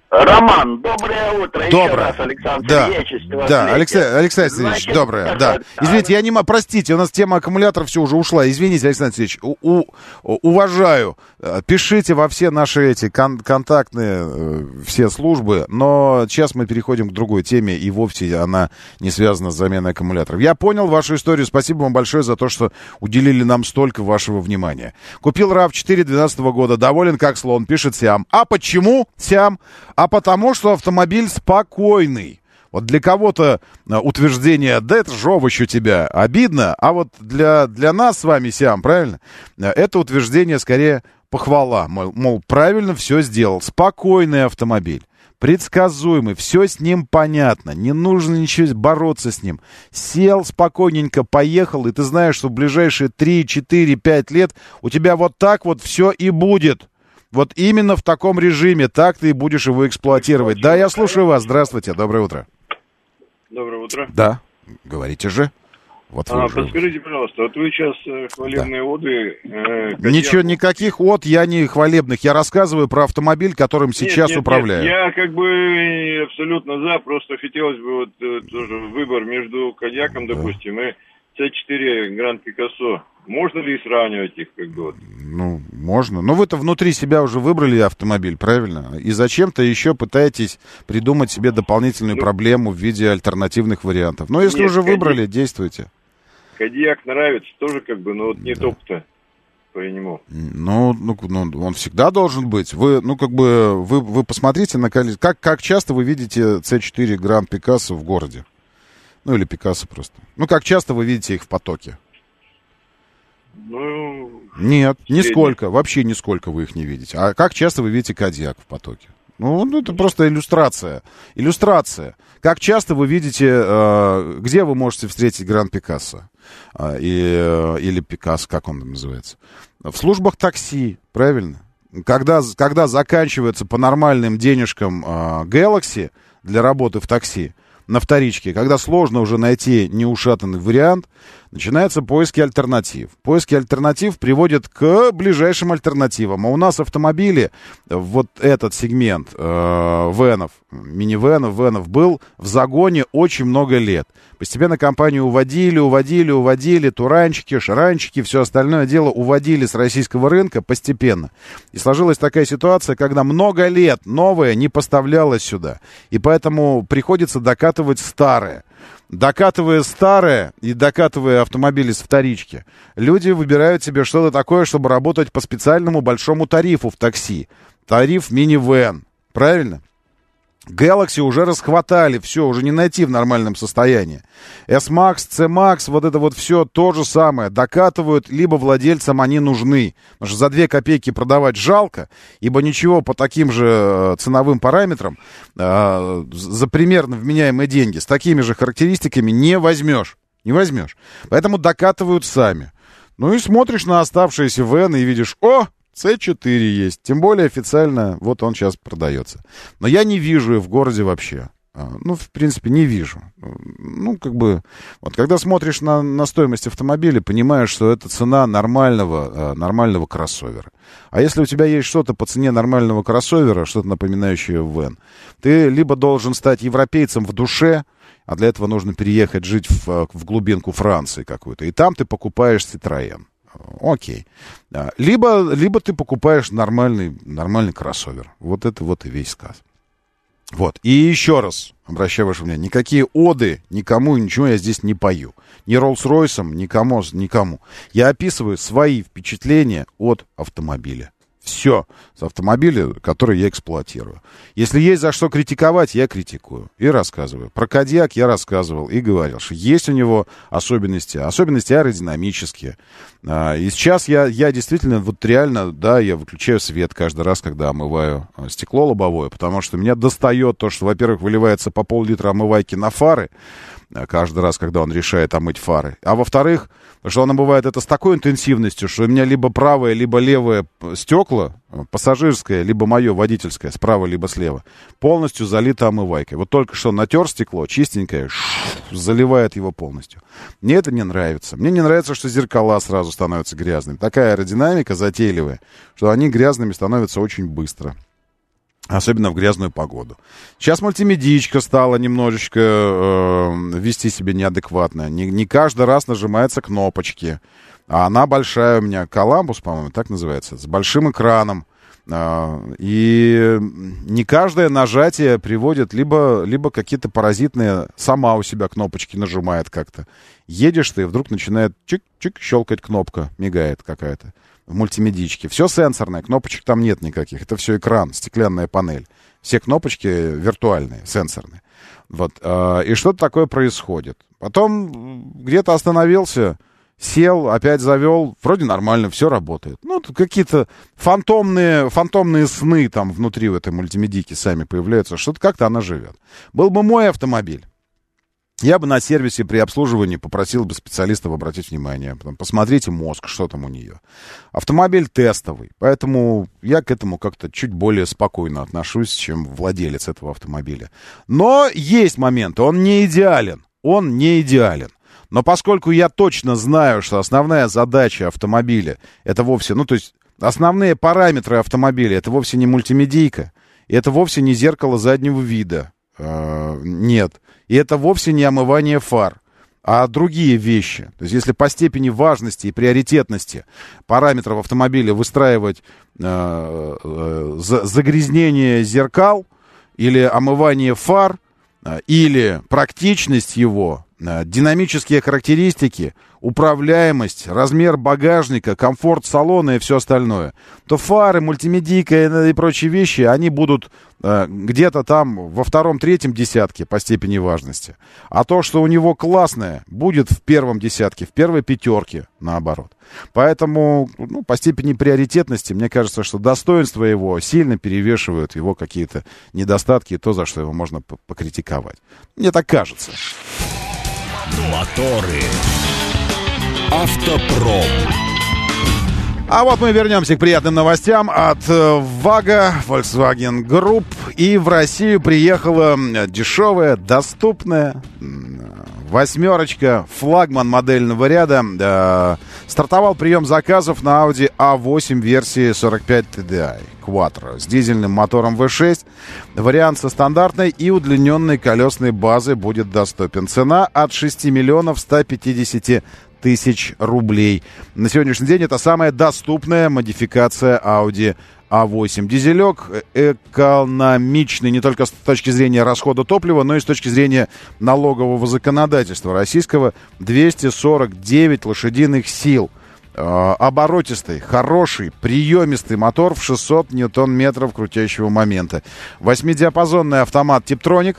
Роман, доброе утро. Доброе. Еще раз, Александр Да, Сергеевич. да, Алексей Сергеевич, доброе, да. Извините, я не могу, простите, у нас тема аккумуляторов все уже ушла. Извините, Александр Сергеевич, уважаю. Пишите во все наши эти контактные все службы, но сейчас мы переходим к другой теме, и вовсе она не связана с заменой аккумуляторов. Я понял вашу историю, спасибо вам большое за то, что уделили нам столько вашего внимания. Купил RAV4 2012 года, доволен как слон, пишет Сиам. А почему, Сиам? А потому что автомобиль спокойный. Вот для кого-то утверждение «да это же овощ у тебя» обидно, а вот для нас с вами, Сиам, правильно? Это утверждение скорее похвала. Мол, правильно все сделал. Спокойный автомобиль, предсказуемый, все с ним понятно, не нужно ничего бороться с ним. Сел спокойненько, поехал, и ты знаешь, что в ближайшие 3, 4, 5 лет у тебя вот так вот все и будет. Вот именно в таком режиме, так ты и будешь его эксплуатировать. Да, я слушаю вас. Здравствуйте, доброе утро. Доброе утро. Да, говорите же. Вот подскажите, пожалуйста, вот вы сейчас хвалебные оды... Ничего, никаких от я не хвалебных. Я рассказываю про автомобиль, которым сейчас управляю. Нет, я как бы абсолютно за, просто хотелось бы вот тоже выбор между Кодиаком, допустим, и C4 Grand Picasso. Можно ли сравнивать их как бы вот? Ну, можно. Но вы-то внутри себя уже выбрали автомобиль, правильно? И зачем-то еще пытаетесь придумать себе дополнительную проблему в виде альтернативных вариантов. Но если уже выбрали, действуйте. Кодиак нравится тоже как бы, но вот нет опыта по нему. Ну, он всегда должен быть. Вы, вы посмотрите на количество. Как часто вы видите C4 Grand Picasso в городе? Ну, или Picasso просто. Ну, как часто вы видите их в потоке? Ну... Нет, нисколько. Вообще нисколько вы их не видите. А как часто вы видите Кодиак в потоке? Ну, это просто иллюстрация. Иллюстрация. Как часто вы видите, где вы можете встретить Гранд Пикассо? Или Пикассо, как он там называется? В службах такси, правильно? Когда заканчивается по нормальным денежкам Galaxy для работы в такси, на вторичке, когда сложно уже найти неушатанный вариант, начинаются поиски альтернатив. Поиски альтернатив приводят к ближайшим альтернативам. А у нас автомобили, вот этот сегмент венов, венов был в загоне очень много лет. Постепенно компанию уводили, туранчики, шаранчики, все остальное дело уводили с российского рынка постепенно. И сложилась такая ситуация, когда много лет новое не поставлялось сюда. И поэтому приходится докатывать старое. Докатывая старое и докатывая автомобили с вторички, люди выбирают себе что-то такое, чтобы работать по специальному большому тарифу в такси. Тариф минивэн. Правильно? Galaxy уже расхватали, все, уже не найти в нормальном состоянии. S-Max, C-Max, вот это вот все то же самое. Докатывают, либо владельцам они нужны. Потому что за 2 копейки продавать жалко, ибо ничего по таким же ценовым параметрам за примерно вменяемые деньги с такими же характеристиками не возьмешь. Не возьмешь. Поэтому докатывают сами. Ну и смотришь на оставшиеся вены и видишь, C4 есть. Тем более официально вот он сейчас продается. Но я не вижу в городе вообще. Ну, в принципе, не вижу. Ну, как бы, вот когда смотришь на стоимость автомобиля, понимаешь, что это цена нормального кроссовера. А если у тебя есть что-то по цене нормального кроссовера, что-то напоминающее вэн, ты либо должен стать европейцем в душе, а для этого нужно переехать жить в глубинку Франции какую-то, и там ты покупаешь Citroën. Окей. Либо ты покупаешь нормальный кроссовер. Вот это вот и весь сказ. Вот. И еще раз обращаю ваше внимание, никакие оды никому и ничего я здесь не пою. Ни Роллс-Ройсом, никому. Я описываю свои впечатления от автомобиля. Все с автомобиля, который я эксплуатирую. Если есть за что критиковать, я критикую и рассказываю. Про Кодиак я рассказывал и говорил, что есть у него особенности аэродинамические. И сейчас я действительно, вот реально, да, я выключаю свет каждый раз, когда омываю стекло лобовое, потому что меня достает то, что, во-первых, выливается по пол-литра омывайки на фары, каждый раз, когда он решает омыть фары. А во-вторых, что он омывает это с такой интенсивностью, что у меня либо правое, либо левое стекла, пассажирское, либо мое водительское, справа, либо слева, полностью залито омывайкой. Вот только что натер стекло, чистенькое, заливает его полностью. Мне это не нравится. Мне не нравится, что зеркала сразу становятся грязными. Такая аэродинамика затейливая, что они грязными становятся очень быстро. Особенно в грязную погоду. Сейчас мультимедичка стала немножечко вести себя неадекватно. Не каждый раз нажимаются кнопочки. А она большая у меня, Коламбус, по-моему, так называется, с большим экраном. И не каждое нажатие приводит либо какие-то паразитные, сама у себя кнопочки нажимает как-то. Едешь ты, и вдруг начинает чик-чик щелкать кнопка, мигает какая-то. В мультимедичке. Все сенсорное, кнопочек там нет никаких. Это все экран, стеклянная панель. Все кнопочки виртуальные, сенсорные. Вот. И что-то такое происходит. Потом где-то остановился, сел, опять завел. Вроде нормально, все работает. Ну, тут какие-то фантомные сны там внутри в этой мультимедийке сами появляются. Что-то как-то она живет. Был бы мой автомобиль, я бы на сервисе при обслуживании попросил бы специалистов обратить внимание. Посмотрите мозг, что там у нее. Автомобиль тестовый, поэтому я к этому как-то чуть более спокойно отношусь, чем владелец этого автомобиля. Но есть моменты, он не идеален. Но поскольку я точно знаю, что основная задача автомобиля, это вовсе, то есть основные параметры автомобиля, это вовсе не мультимедийка, и это вовсе не зеркало заднего вида. Нет. И это вовсе не омывание фар, а другие вещи. То есть если по степени важности и приоритетности параметров автомобиля выстраивать загрязнение зеркал или омывание фар, или практичность его, динамические характеристики, управляемость, размер багажника, комфорт салона и все остальное, то фары, мультимедийка и прочие вещи, они будут где-то там во втором-третьем десятке по степени важности. А то, что у него классное, будет в первом десятке, в первой пятерке, наоборот. Поэтому, по степени приоритетности, мне кажется, что достоинства его сильно перевешивают его какие-то недостатки и то, за что его можно покритиковать. Мне так кажется. Моторы. Автопром. А вот мы вернемся к приятным новостям от ВАГа, Volkswagen Group. И в Россию приехала дешевая, доступная восьмерочка, флагман модельного ряда. Стартовал прием заказов на Audi A8 версии 45 TDI Quattro с дизельным мотором V6. Вариант со стандартной и удлиненной колесной базой будет доступен. Цена от 6 миллионов 150 тысяч рублей. На сегодняшний день это самая доступная модификация Audi A8. Дизелек экономичный не только с точки зрения расхода топлива, но и с точки зрения налогового законодательства российского. 249 лошадиных сил. Оборотистый, хороший, приемистый мотор в 600 ньютон-метров крутящего момента. 8-диапазонный автомат Tiptronic.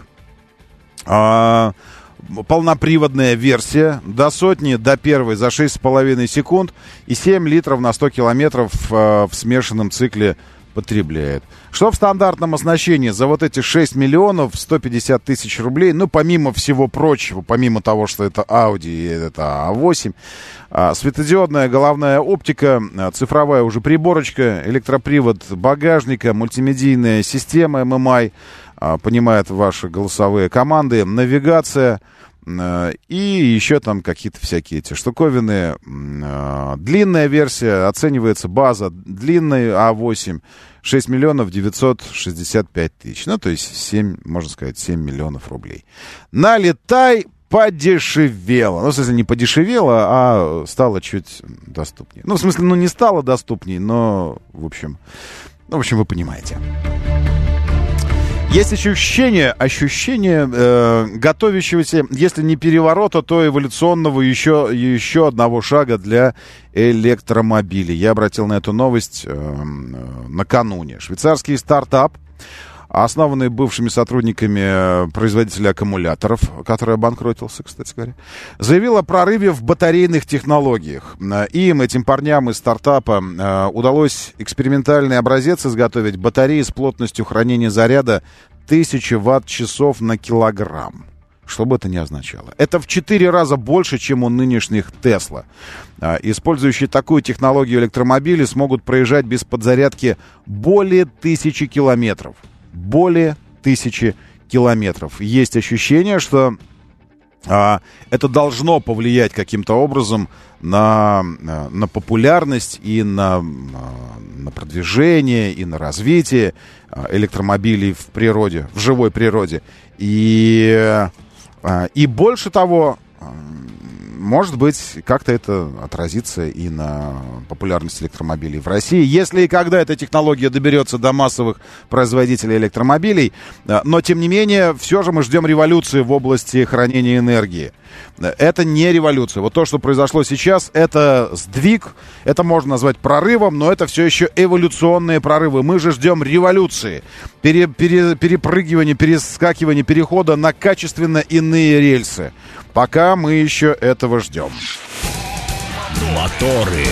Полноприводная версия. До сотни, до первой за 6,5 секунд. И 7 литров на 100 километров в смешанном цикле потребляет. Что в стандартном оснащении за вот эти 6 миллионов 150 тысяч рублей, помимо всего прочего, помимо того, что это Audi и это A8, светодиодная головная оптика, цифровая уже приборочка, электропривод багажника, мультимедийная система MMI, понимает ваши голосовые команды, навигация и еще там какие-то всякие эти штуковины. Длинная версия, оценивается база длинной A8 6 миллионов 965 тысяч. То есть 7 миллионов рублей. Налетай подешевело. В смысле, не подешевело, а стало чуть доступнее. В смысле, не стало доступнее, но, в общем, вы понимаете. Есть ощущение готовящегося, если не переворота, то эволюционного еще одного шага для электромобилей. Я обратил на эту новость накануне. Швейцарский стартап, основанный бывшими сотрудниками производителя аккумуляторов, который обанкротился, кстати говоря, заявил о прорыве в батарейных технологиях. Этим парням из стартапа удалось экспериментальный образец изготовить батареи с плотностью хранения заряда 1000 ватт-часов на килограмм. Что бы это ни означало. Это в 4 раза больше, чем у нынешних Tesla. Использующие такую технологию электромобили смогут проезжать без подзарядки более 1000 километров. Более 1000 километров. Есть ощущение, что это должно повлиять каким-то образом на популярность и на продвижение, и на развитие электромобилей в природе, в живой природе. И больше того, может быть, как-то это отразится и на популярности электромобилей в России, если и когда эта технология доберется до массовых производителей электромобилей. Но, тем не менее, все же мы ждем революции в области хранения энергии. Это не революция. Вот то, что произошло сейчас, это сдвиг, это можно назвать прорывом, но это все еще эволюционные прорывы. Мы же ждем революции, перепрыгивания, перескакивания, перехода на качественно иные рельсы. Пока мы еще этого ждем. Моторы.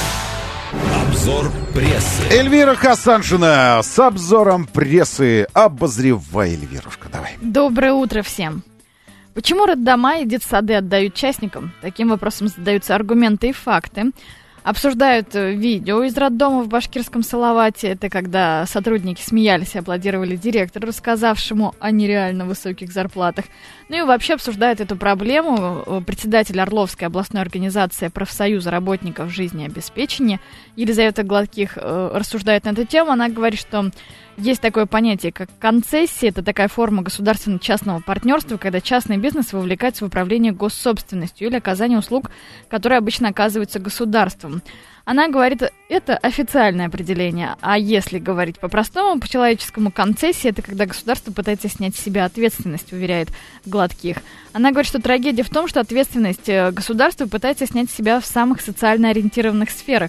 Обзор прессы. Эльвира Хасаншина с обзором прессы. Обозревай, Эльвирушка, давай. Доброе утро всем. Почему роддома и детсады отдают частникам? Таким вопросом задаются аргументы и факты. Обсуждают видео из роддома в башкирском Салавате. Это когда сотрудники смеялись и аплодировали директору, рассказавшему о нереально высоких зарплатах. Ну и вообще обсуждают эту проблему председатель Орловской областной организации профсоюза работников жизнеобеспечения Елизавета Гладких рассуждает на эту тему. Она говорит, что есть такое понятие, как концессия. Это такая форма государственно-частного партнерства, когда частный бизнес вовлекается в управление госсобственностью или оказание услуг, которые обычно оказываются государством. Она говорит, это официальное определение. А если говорить по-простому, по-человеческому, концессия – это когда государство пытается снять с себя ответственность, уверяет Гладких. Она говорит, что трагедия в том, что ответственность государства пытается снять с себя в самых социально ориентированных сферах.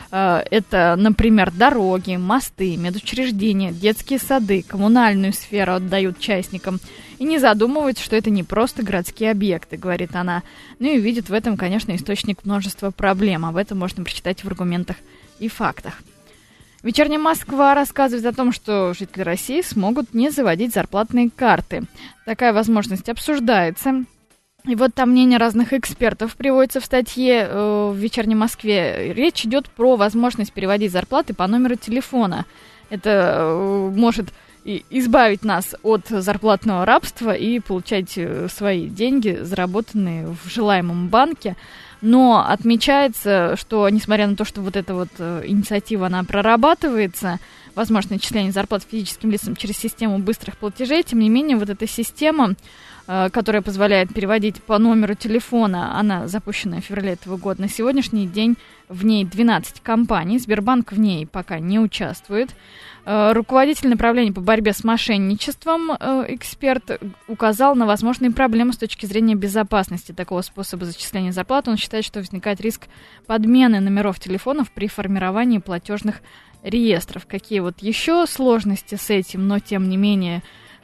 Это, например, дороги, мосты, медучреждения, детские сады, коммунальную сферу отдают частникам. И не задумываются, что это не просто городские объекты, говорит она. Ну и видит в этом, конечно, источник множества проблем. Об этом можно прочитать в аргументах и фактах. «Вечерняя Москва» рассказывает о том, что жители России смогут не заводить зарплатные карты. Такая возможность обсуждается. И вот там мнение разных экспертов приводится в статье в «Вечерней Москве». Речь идет про возможность переводить зарплаты по номеру телефона. Это может избавить нас от зарплатного рабства и получать свои деньги, заработанные в желаемом банке. Но отмечается, что, несмотря на то, что вот эта вот инициатива, она прорабатывается, возможно, начисление зарплат физическим лицам через систему быстрых платежей, тем не менее, вот эта система, которая позволяет переводить по номеру телефона, она запущена в феврале этого года. На сегодняшний день в ней 12 компаний, Сбербанк в ней пока не участвует. Руководитель направления по борьбе с мошенничеством, эксперт, указал на возможные проблемы с точки зрения безопасности такого способа зачисления зарплат. Он считает, что возникает риск подмены номеров телефонов при формировании платежных реестров. Какие вот еще сложности с этим, но тем не менее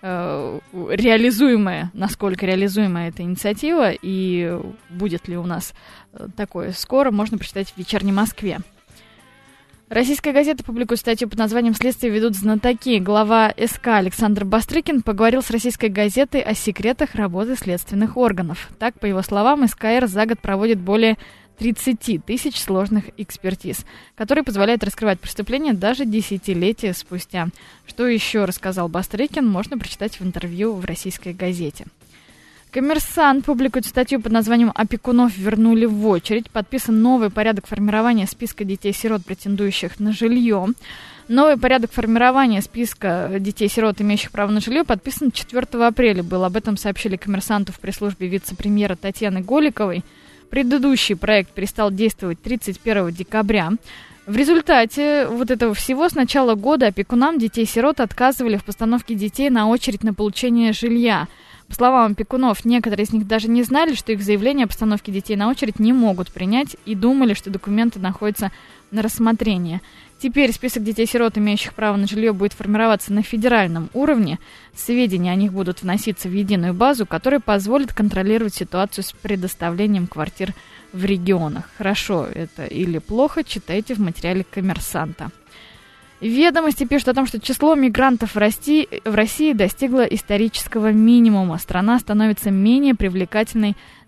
реализуемая, насколько реализуемая эта инициатива и будет ли у нас такое скоро, можно прочитать в «Вечерней Москве». Российская газета публикует статью под названием «Следствие ведут знатоки». Глава СК Александр Бастрыкин поговорил с российской газетой о секретах работы следственных органов. Так, по его словам, СКР за год проводит более 30 тысяч сложных экспертиз, которые позволяют раскрывать преступления даже десятилетия спустя. Что еще рассказал Бастрыкин, можно прочитать в интервью в российской газете. «Коммерсант» публикует статью под названием «Опекунов вернули в очередь». Подписан новый порядок формирования списка детей-сирот, претендующих на жилье. Новый порядок формирования списка детей-сирот, имеющих право на жилье, подписан 4 апреля. Об этом сообщили «Коммерсанту» в пресс-службе вице-премьера Татьяны Голиковой. Предыдущий проект перестал действовать 31 декабря. В результате вот этого всего с начала года опекунам детей-сирот отказывали в постановке детей на очередь на получение жилья. По словам опекунов, некоторые из них даже не знали, что их заявление о постановке детей на очередь не могут принять и думали, что документы находятся на рассмотрении. Теперь список детей-сирот, имеющих право на жилье, будет формироваться на федеральном уровне. Сведения о них будут вноситься в единую базу, которая позволит контролировать ситуацию с предоставлением квартир в регионах. Хорошо это или плохо, читайте в материале «Коммерсанта». Ведомости пишут о том, что число мигрантов в России достигло исторического минимума. Страна становится менее привлекательной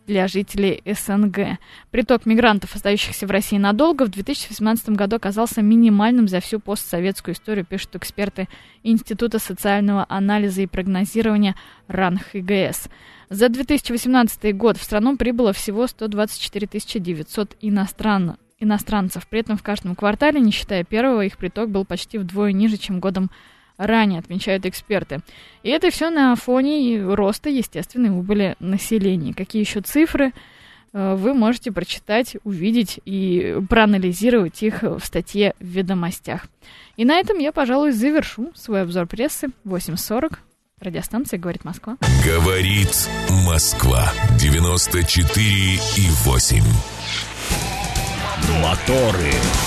для жителей СНГ. Приток мигрантов, остающихся в России надолго, в 2018 году оказался минимальным за всю постсоветскую историю, пишут эксперты Института социального анализа и прогнозирования РАН ХГС. За 2018 год в страну прибыло всего 124 900 иностранцев. При этом в каждом квартале, не считая первого, их приток был почти вдвое ниже, чем годом ранее, отмечают эксперты. И это все на фоне роста естественной убыли населения. Какие еще цифры вы можете прочитать, увидеть и проанализировать их в статье в «Ведомостях». И на этом я, пожалуй, завершу свой обзор прессы. 8:40. Радиостанция «Говорит Москва». Говорит Москва. 94,8. Моторы.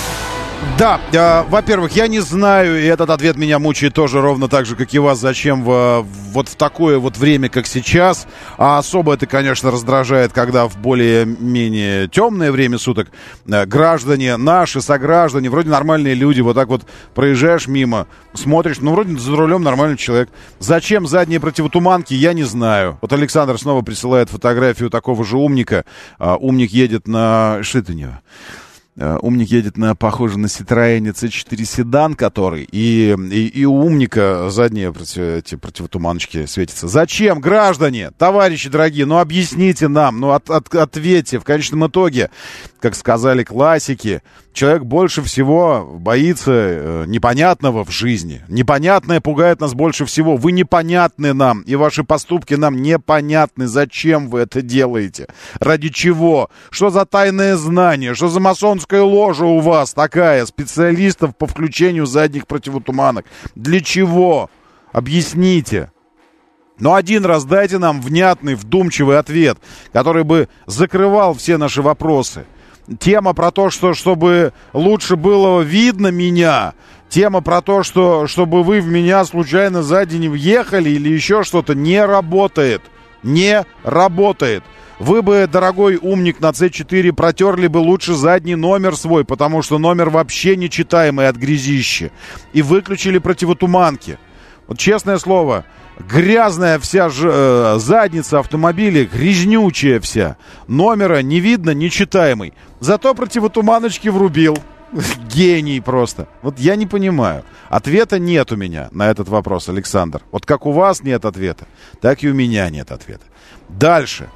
Да, во-первых, я не знаю, и этот ответ меня мучает тоже ровно так же, как и вас, зачем вот в такое вот время, как сейчас. А особо это, конечно, раздражает, когда в более-менее темное время суток граждане, наши сограждане, вроде нормальные люди, вот так вот проезжаешь мимо, смотришь, ну, вроде за рулем нормальный человек. Зачем задние противотуманки, я не знаю. Вот Александр снова присылает фотографию такого же умника. Умник едет на... Что это у него? Умник едет похоже на Citroёn C4 седан, который, и у умника задние эти противотуманочки светятся. Зачем, граждане, товарищи дорогие, ну объясните нам, ну ответьте. В конечном итоге, как сказали классики, человек больше всего боится непонятного в жизни. Непонятное пугает нас больше всего. Вы непонятны нам, и ваши поступки нам непонятны. Зачем вы это делаете? Ради чего? Что за тайное знание? Что за масонская ложа у вас такая? Специалистов по включению задних противотуманок. Для чего? Объясните. Но один раз дайте нам внятный, вдумчивый ответ, который бы закрывал все наши вопросы. Тема про то, что чтобы лучше было видно меня. Тема про то, что чтобы вы в меня случайно сзади не въехали или еще что-то, не работает. Не работает. Вы бы, дорогой умник на C4, протерли бы лучше задний номер свой, потому что номер вообще нечитаемый от грязища. И выключили противотуманки. Вот честное слово, грязная вся задница автомобиля, грязнючая вся. Номера не видно, нечитаемый. Зато противотуманочки врубил. Гений просто. Вот я не понимаю. Ответа нет у меня на этот вопрос, Александр. Вот как у вас нет ответа, так и у меня нет ответа. Дальше.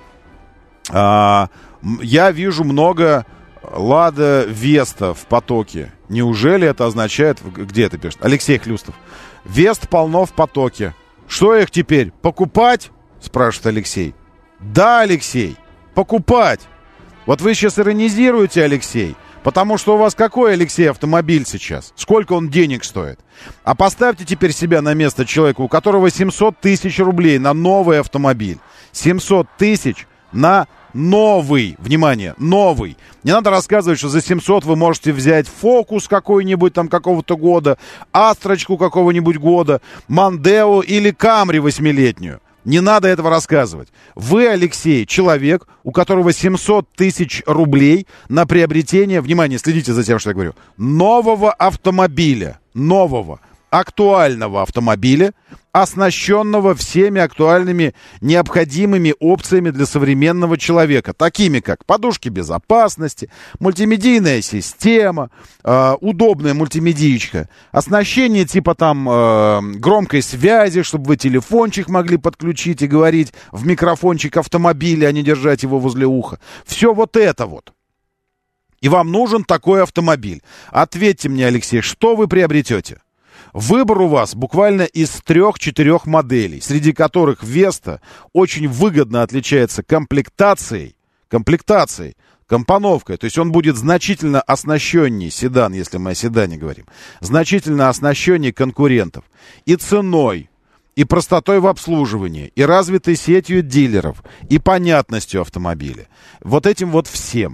Я вижу много Лада Веста в потоке. Неужели это означает... Где это пишет? Алексей Хлюстов. Вест полно в потоке. Что их теперь? Покупать? Спрашивает Алексей. Да, Алексей, покупать. Вот вы сейчас иронизируете, Алексей, потому что у вас какой, Алексей, автомобиль сейчас? Сколько он денег стоит? А поставьте теперь себя на место человека, у которого 700 тысяч рублей на новый автомобиль. 700 тысяч на новый. Внимание, новый. Не надо рассказывать, что за 700 вы можете взять Фокус какой-нибудь там какого-то года, Астрочку какого-нибудь года, Мандео или Камри 8-летнюю. Не надо этого рассказывать. Вы, Алексей, человек, у которого 700 тысяч рублей на приобретение, внимание, следите за тем, что я говорю, нового автомобиля, нового, актуального автомобиля, оснащенного всеми актуальными необходимыми опциями для современного человека, такими как подушки безопасности, мультимедийная система, удобная мультимедиечка, оснащение типа там громкой связи, чтобы вы телефончик могли подключить и говорить в микрофончик автомобиля, а не держать его возле уха. Все вот это вот. И вам нужен такой автомобиль. Ответьте мне, Алексей, что вы приобретете? Выбор у вас буквально из 3-4 моделей, среди которых Веста очень выгодно отличается комплектацией, компоновкой. То есть он будет значительно оснащеннее седан, если мы о седане говорим, значительно оснащеннее конкурентов. И ценой, и простотой в обслуживании, и развитой сетью дилеров, и понятностью автомобиля. Вот этим вот всем.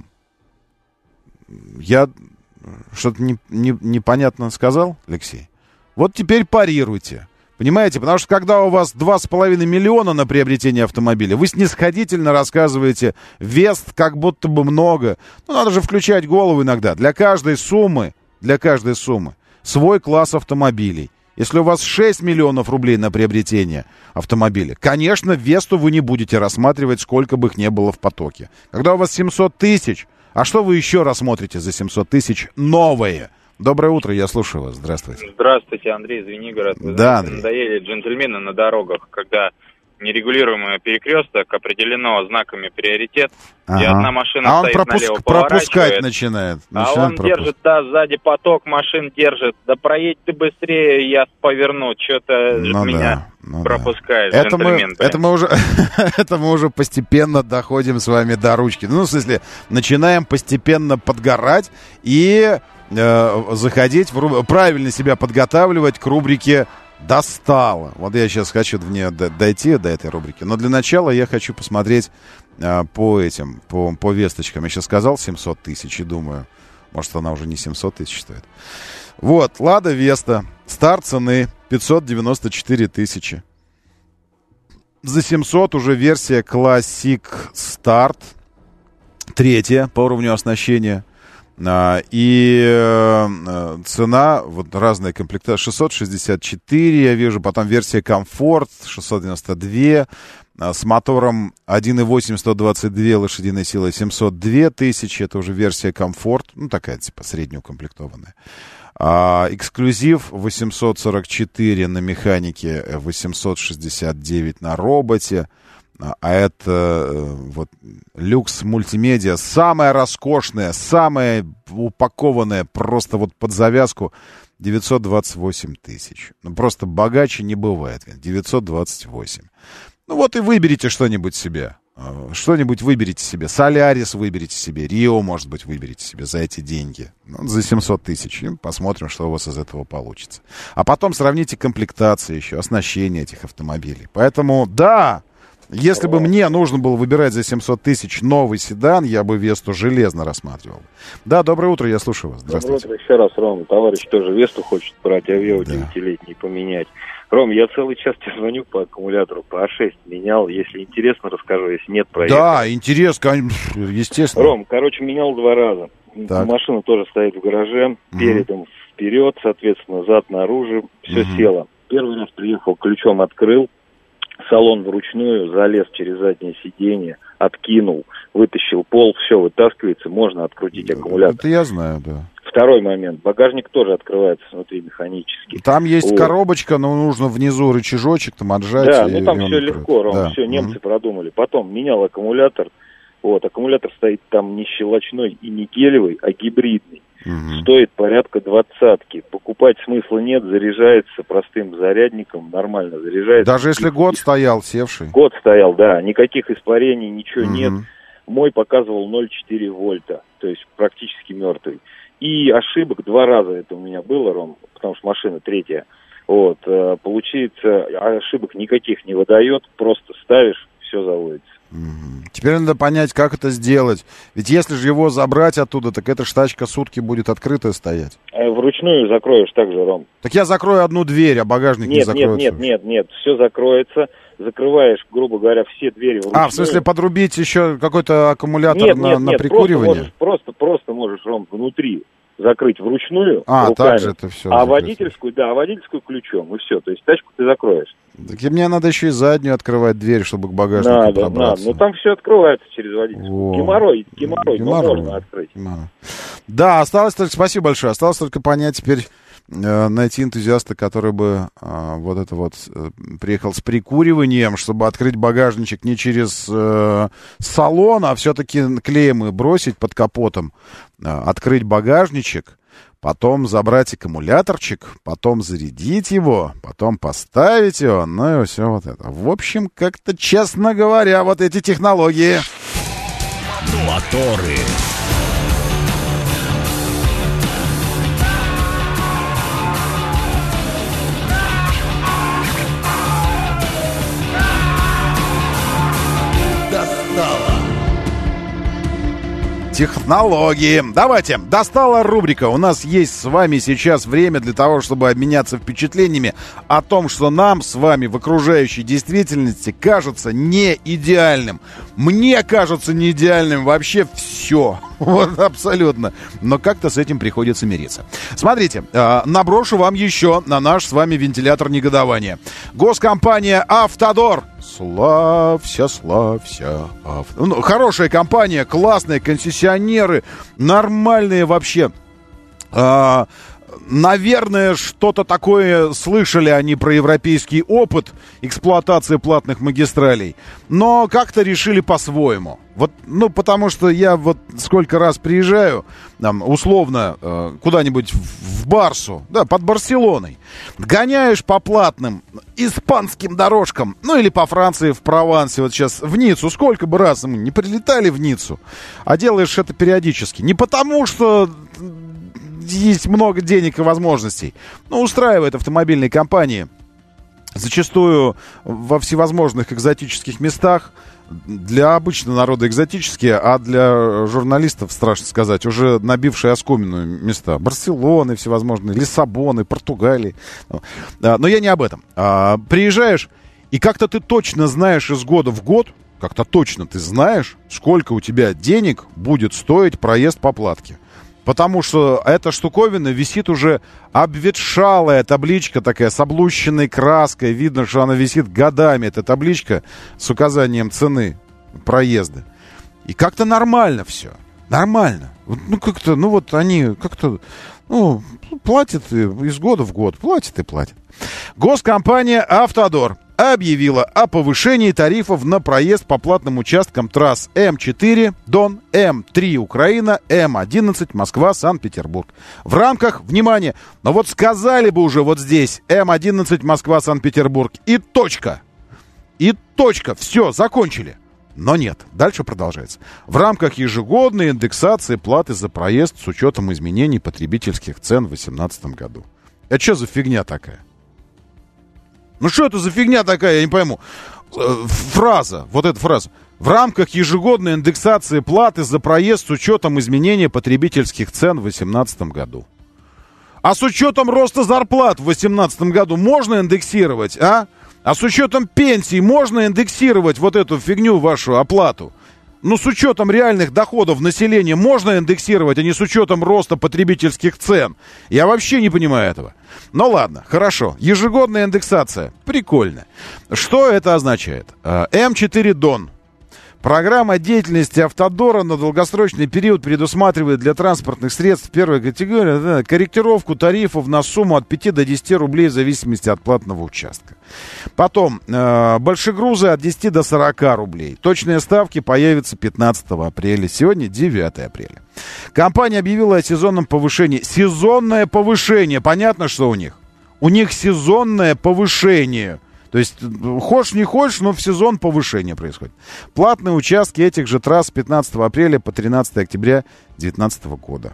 Я что-то непонятно сказал, Алексей? Вот теперь парируйте. Понимаете? Потому что когда у вас 2,5 миллиона на приобретение автомобиля, вы снисходительно рассказываете Вест как будто бы много. Ну, надо же включать голову иногда. Для каждой суммы свой класс автомобилей. Если у вас 6 миллионов рублей на приобретение автомобиля, конечно, Весту вы не будете рассматривать, сколько бы их ни было в потоке. Когда у вас 700 тысяч, а что вы еще рассмотрите за 700 тысяч новое? Доброе утро, я слушаю вас. Здравствуйте. Здравствуйте, Андрей из Звенигорода. Вы знаете, надоели джентльмены на дорогах, когда нерегулируемый перекресток определено знаками приоритет, и одна машина стоит налево, пропускать начинает. Он держит, сзади поток машин держит. Да проедь ты быстрее, я поверну. Что-то меня пропускаешь, джентльмен. Это мы уже постепенно доходим с вами до ручки. Ну, в смысле, начинаем постепенно подгорать и заходить, правильно себя подготавливать к рубрике «Достало». Вот я сейчас хочу в нее дойти, до этой рубрики. Но для начала я хочу посмотреть по весточкам. Я сейчас сказал 700 тысяч и думаю, может, она уже не 700 тысяч стоит. Вот, Лада Веста. Старт цены 594 тысячи. За 700 уже версия Classic Start. Третья по уровню оснащения. И цена, вот разные комплектации, 664, я вижу, потом версия Комфорт, 692, с мотором 1.8, 122 лошадиные силы, 702 тысячи, это уже версия Комфорт, ну, такая, типа, среднеукомплектованная. Эксклюзив 844 на механике, 869 на роботе. А это вот люкс мультимедиа, самая роскошная, самая упакованная, просто вот под завязку, 928 тысяч. Ну, просто богаче не бывает, 928. Ну, вот и выберите что-нибудь себе. Что-нибудь выберите себе. Солярис выберите себе. Рио, может быть, выберите себе за эти деньги. Ну, за 700 тысяч. И посмотрим, что у вас из этого получится. А потом сравните комплектации еще, оснащение этих автомобилей. Поэтому, да... Если бы мне нужно было выбирать за 700 тысяч новый седан, я бы Весту железно рассматривал. Да, доброе утро, я слушаю вас. Здравствуйте. Доброе утро еще раз, Ром. Товарищ тоже Весту хочет брать, Авео 9-летний поменять. Ром, я целый час тебе звоню по аккумулятору, по А6 менял. Если интересно, расскажу, если нет, проехал. Да, интересно, естественно. Ром, короче, менял 2 раза. Так. Машина тоже стоит в гараже, передом вперед, соответственно, зад наружу, все село. Первый раз приехал, ключом открыл. Салон вручную, залез через заднее сиденье, откинул, вытащил пол, все вытаскивается, можно открутить аккумулятор. Это я знаю, да. Второй момент. Багажник тоже открывается внутри механически. Там есть коробочка, но нужно внизу рычажочек там отжать. Да, ну там все легко, Ром, все немцы продумали. Потом менял аккумулятор. Вот, аккумулятор стоит там не щелочной и не гелевый, а гибридный. Стоит порядка 20-ки. Покупать смысла нет, заряжается простым зарядником, нормально заряжается. Даже если год стоял, севший? Год стоял, да. Никаких испарений, ничего нет. Мой показывал 0,4 вольта, то есть практически мертвый. И ошибок 2 раза это у меня было, Ром, потому что машина третья. Вот, получается, ошибок никаких не выдает, просто ставишь, все заводится. Теперь надо понять, как это сделать. Ведь если же его забрать оттуда, так эта штачка сутки будет открытая стоять. Вручную закроешь так же, Ром. Так я закрою одну дверь, а багажник не закроется. Нет, все закроется. Закрываешь, грубо говоря, все двери вручную. В смысле подрубить еще какой-то аккумулятор на прикуривание? Просто можешь, Ром, внутри закрыть вручную руками, так же это все. А водительскую ключом, и все. То есть тачку ты закроешь. Так и мне надо еще и заднюю открывать дверь, чтобы к багажнику пробраться. Надо. Ну там все открывается через водительскую. Геморрой, но можно открыть. Да, осталось только, спасибо большое, осталось только понять теперь, найти энтузиаста, который бы приехал с прикуриванием, чтобы открыть багажничек не через салон, а все-таки клеем и бросить под капотом, открыть багажничек, потом забрать аккумуляторчик, потом зарядить его, потом поставить его, ну и все вот это. В общем, как-то, честно говоря, вот эти технологии. Моторы. Технологии. Давайте, достала рубрика. У нас есть с вами сейчас время для того, чтобы обменяться впечатлениями о том, что нам с вами в окружающей действительности кажется не идеальным. Мне кажется не идеальным вообще все. Вот абсолютно. Но как-то с этим приходится мириться. Смотрите, наброшу вам еще на наш с вами вентилятор негодования. Госкомпания «Автодор». Славься, славься. Ну, хорошая компания, классные концессионеры, нормальные вообще. Наверное, что-то такое слышали они про европейский опыт эксплуатации платных магистралей, но как-то решили по-своему. Вот, ну, потому что я вот сколько раз приезжаю, там, условно, куда-нибудь в Барсу, да, под Барселоной, гоняешь по платным испанским дорожкам, ну, или по Франции, в Провансе, вот сейчас в Ниццу, сколько бы раз мы не прилетали в Ниццу, а делаешь это периодически. Не потому, что есть много денег и возможностей, но устраивает автомобильные компании зачастую во всевозможных экзотических местах. Для обычного народа экзотические, а для журналистов, страшно сказать, уже набившие оскомину места. Барселоны всевозможные, Лиссабоны, Португалии. Но я не об этом. Приезжаешь, и как-то ты точно знаешь из года в год, как-то точно ты знаешь, сколько у тебя денег будет стоить проезд по платке. Потому что эта штуковина висит уже обветшалая табличка такая с облущенной краской. Видно, что она висит годами, эта табличка с указанием цены проезда. И как-то нормально все. Нормально. Ну, как-то, ну, вот они как-то, ну, платят из года в год. Платят и платят. Госкомпания «Автодор» объявила о повышении тарифов на проезд по платным участкам трасс М4 Дон, М3 Украина, М11 Москва, Санкт-Петербург. В рамках, внимание, но вот сказали бы уже вот здесь М11 Москва, Санкт-Петербург и точка. И точка. Все, закончили. Но нет, дальше продолжается. В рамках ежегодной индексации платы за проезд с учетом изменений потребительских цен в 2018 году. Это что за фигня такая? Ну что это за фигня такая, я не пойму. Фраза, вот эта фраза. В рамках ежегодной индексации платы за проезд с учетом изменения потребительских цен в 2018 году. А с учетом роста зарплат в 2018 году можно индексировать, а? А с учетом пенсий можно индексировать вот эту фигню, вашу оплату? Ну, с учетом реальных доходов населения можно индексировать, а не с учетом роста потребительских цен. Я вообще не понимаю этого. Ну ладно, хорошо. Ежегодная индексация. Прикольно. Что это означает? М4 Дон. Программа деятельности Автодора на долгосрочный период предусматривает для транспортных средств первой категории корректировку тарифов на сумму от 5 до 10 рублей в зависимости от платного участка. Потом большегрузы от 10 до 40 рублей. Точные ставки появятся 15 апреля. Сегодня 9 апреля. Компания объявила о сезонном повышении. Сезонное повышение. Понятно, что у них? У них сезонное повышение. То есть, хочешь не хочешь, но в сезон повышение происходит. Платные участки этих же трасс с 15 апреля по 13 октября 2019 года.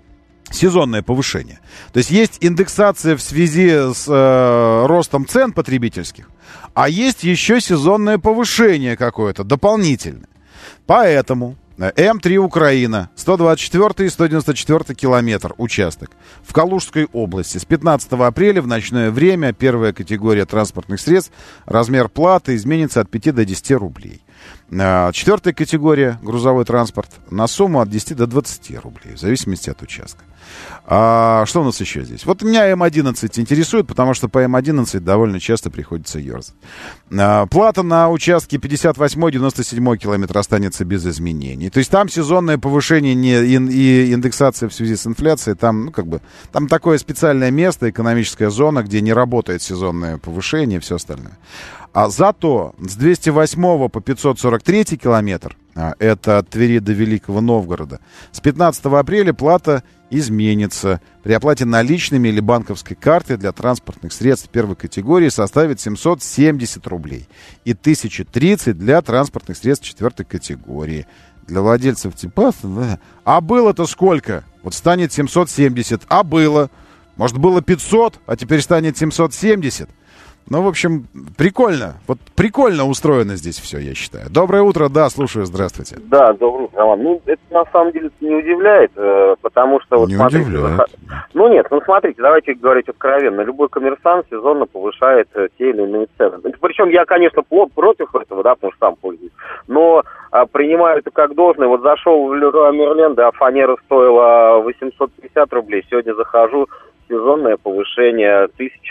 Сезонное повышение. То есть, есть индексация в связи с ростом цен потребительских, а есть еще сезонное повышение какое-то, дополнительное. Поэтому М3 Украина, 124 и 194 километр участок в Калужской области. С 15 апреля в ночное время первая категория транспортных средств, размер платы изменится от 5 до 10 рублей. Четвертая категория, грузовой транспорт, на сумму от 10 до 20 рублей, в зависимости от участка. Что у нас еще здесь? Вот меня М11 интересует, потому что по М11 довольно часто приходится ерзать. Плата на участке 58-97 километр останется без изменений. То есть там сезонное повышение и индексация в связи с инфляцией, там, ну, как бы, там такое специальное место, экономическая зона, где не работает сезонное повышение и все остальное. А зато с 208 по 543 километр, это от Твери до Великого Новгорода, с 15 апреля плата изменится. При оплате наличными или банковской картой для транспортных средств первой категории составит 770 рублей и 1030 для транспортных средств четвертой категории. Для владельцев типа... А было-то сколько? Вот станет 770. А было? Может, было 500, а теперь станет 770? Ну, в общем, прикольно. Вот прикольно устроено здесь все, я считаю. Доброе утро, да, слушаю, здравствуйте. Да, доброе утро, Роман. Ну, это на самом деле не удивляет, потому что... Вот, не смотрите, удивляет. Ну, нет, ну, смотрите, давайте говорить откровенно. Любой коммерсант сезонно повышает те или иные цены. Причем я, конечно, против этого, да, потому что сам пользуюсь. Но принимаю это как должное. Вот зашел в Леруа Мерлен, да, фанера стоила 850 рублей. Сегодня захожу, сезонное повышение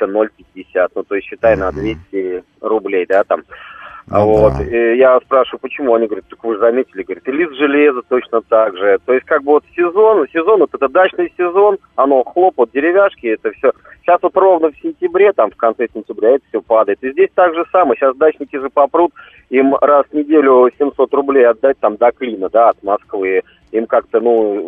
1050. Ну, то есть, считай, на 200 рублей, да, там. Вот. Да. И я спрашиваю, почему? Они говорят, так вы же заметили, говорят, и лист железа точно так же. То есть, как бы вот сезон, вот это дачный сезон, оно хлоп, вот деревяшки, это все. Сейчас вот ровно в сентябре, там, в конце сентября это все падает. И здесь так же самое. Сейчас дачники же попрут, им раз в неделю 700 рублей отдать там до Клина, да, от Москвы. Им как-то,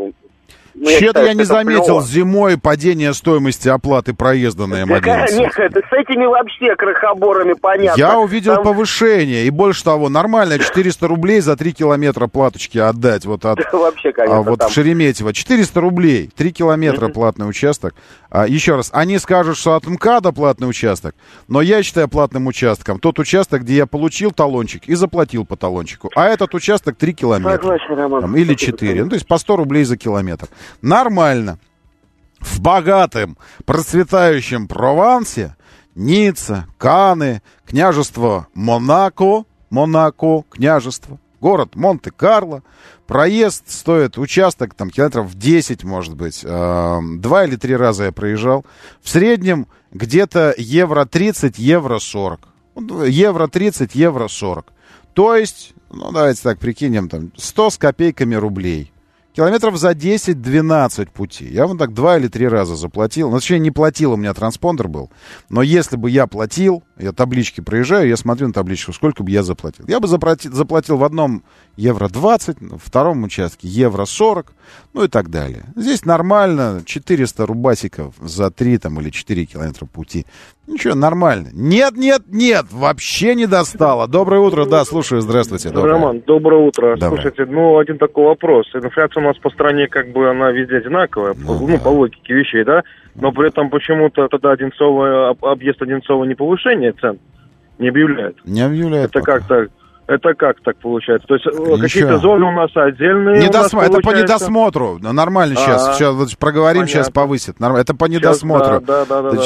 Что-то я не заметил клево. Зимой падение стоимости оплаты проезда на М11. Нет, это с этими вообще крохоборами понятно. Я увидел повышение, и больше того, нормально 400 рублей за 3 километра платочки отдать. Вот от, вообще, конечно, вот в Шереметьево. 400 рублей, 3 километра платный участок. Еще раз, они скажут, что от МКАДа платный участок, но я считаю платным участком тот участок, где я получил талончик и заплатил по талончику. А этот участок 3 километра. Согласен, Роман. Там, или 4. Ну, то есть по 100 рублей за километр. Нормально. В богатом, процветающем Провансе, Ницца, Каны, княжество Монако, княжество, город Монте-Карло, проезд стоит, участок там километров 10, может быть, 2 или 3 раза я проезжал, в среднем где-то евро 30, евро 40. Евро 30, евро 40. То есть, ну давайте так прикинем, там 100 с копейками рублей. Километров за 10-12 пути. Я вот так 2 или 3 раза заплатил. Ну, точнее, не платил, у меня транспондер был. Но если бы я платил, я таблички проезжаю, я смотрю на табличку, сколько бы я заплатил. Я бы заплатил в одном евро 20, в втором участке евро 40, ну и так далее. Здесь нормально, 400 рубасиков за 3 там, или 4 километра пути. Ничего, нормально. Нет, вообще не достало. Доброе утро, да, слушаю, здравствуйте. Роман, доброе утро. Доброе. Слушайте, один такой вопрос. Инфляция у нас по стране как бы она везде одинаковая, по логике вещей, да? Но при этом почему-то тогда объезд Одинцова не повышение цен не объявляет. Не объявляет. Это как так получается? То есть какие-то зоны у нас отдельные. Это по недосмотру. Нормально сейчас проговорим, понятно. Сейчас повысит. Это по недосмотру. Да.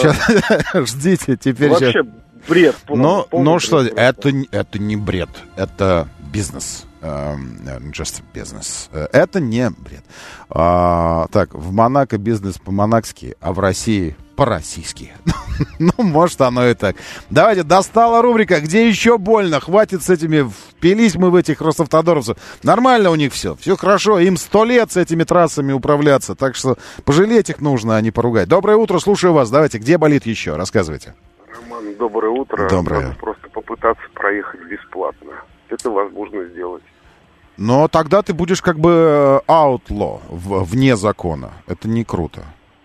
Ждите, теперь вообще сейчас. Бред. Ну что, это не бред, это бизнес. Just business. Это не бред. Так, в Монако бизнес по-монакски, а в России по-российски. Ну, может, оно и так. Давайте, достала рубрика «Где еще больно?». Хватит с этими, впились мы в этих росавтодоровцев. Нормально у них все, все хорошо. Им 100 лет с этими трассами управляться. Так что пожалеть их нужно, а не поругать. Доброе утро, слушаю вас. Давайте, где болит еще? Рассказывайте. Роман, доброе утро. Доброе. Надо просто попытаться проехать бесплатно. Это возможно сделать. Но тогда ты будешь как бы outlaw, вне закона. Это не круто.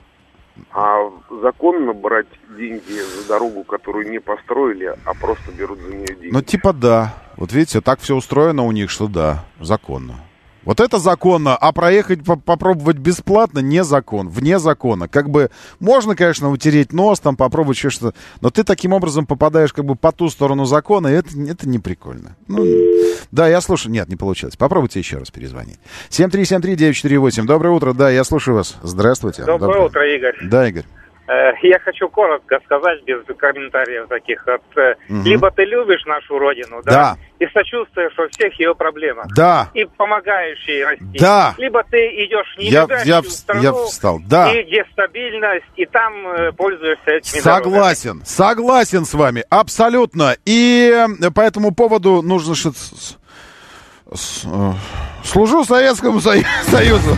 А законно брать деньги за дорогу, которую не построили, а просто берут за нее деньги? Ну, типа да. Вот видите, так все устроено у них, что да, законно. Вот это законно, а проехать, попробовать бесплатно не закон, вне закона. Как бы можно, конечно, утереть нос, там попробовать еще что-то, но ты таким образом попадаешь как бы по ту сторону закона, и это не прикольно. Ну, да, я слушаю. Нет, не получилось. Попробуйте еще раз перезвонить. 7373948. Доброе утро, да, я слушаю вас. Здравствуйте. Доброе утро, Игорь. Да, Игорь. Я хочу коротко сказать, без комментариев таких. Либо ты любишь нашу родину, да, и сочувствуешь во всех ее проблемах, да, и помогаешь ей расти. Да. Либо ты идешь в нелюбящую страну, я встал. Да. И где стабильность, и там пользуешься этими дорогами. Согласен с вами, абсолютно. И по этому поводу нужно что-то... Служу Советскому Союзу.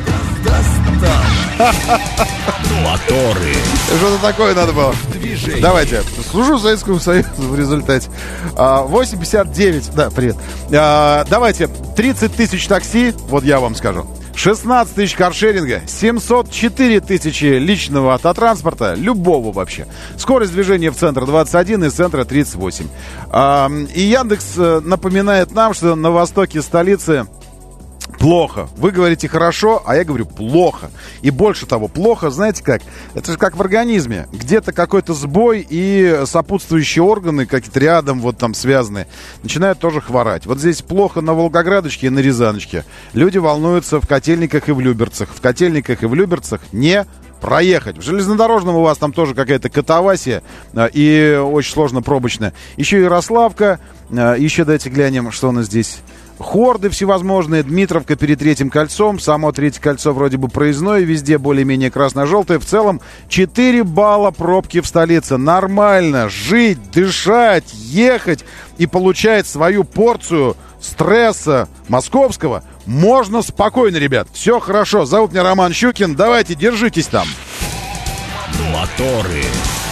Моторы. Что-то такое надо было. Движение. Давайте. Служу Советскому Союзу в результате. 8:59. Да, привет. Давайте. 30 тысяч такси, вот я вам скажу. 16 тысяч каршеринга, 704 тысячи личного автотранспорта, любого вообще. Скорость движения в центр 21, из центра 38. И Яндекс напоминает нам, что на востоке столицы Плохо. Вы говорите хорошо, а я говорю плохо. И больше того, плохо, знаете как? Это же как в организме. Где-то какой-то сбой, и сопутствующие органы, какие-то рядом вот там связанные, начинают тоже хворать. Вот здесь плохо на Волгоградочке и на Рязаночке. Люди волнуются в Котельниках и в Люберцах. В Котельниках и в Люберцах не проехать. В железнодорожном у вас там тоже какая-то катавасия и очень сложно пробочная. Еще Ярославка, еще давайте глянем, что у нас здесь. Хорды всевозможные, Дмитровка перед Третьим кольцом, само Третье кольцо вроде бы проездное, везде более-менее красно-желтое. В целом 4 балла пробки в столице. Нормально жить, дышать, ехать и получать свою порцию стресса московского можно спокойно, ребят. Все хорошо. Зовут меня Роман Щукин. Давайте, держитесь там. Моторы.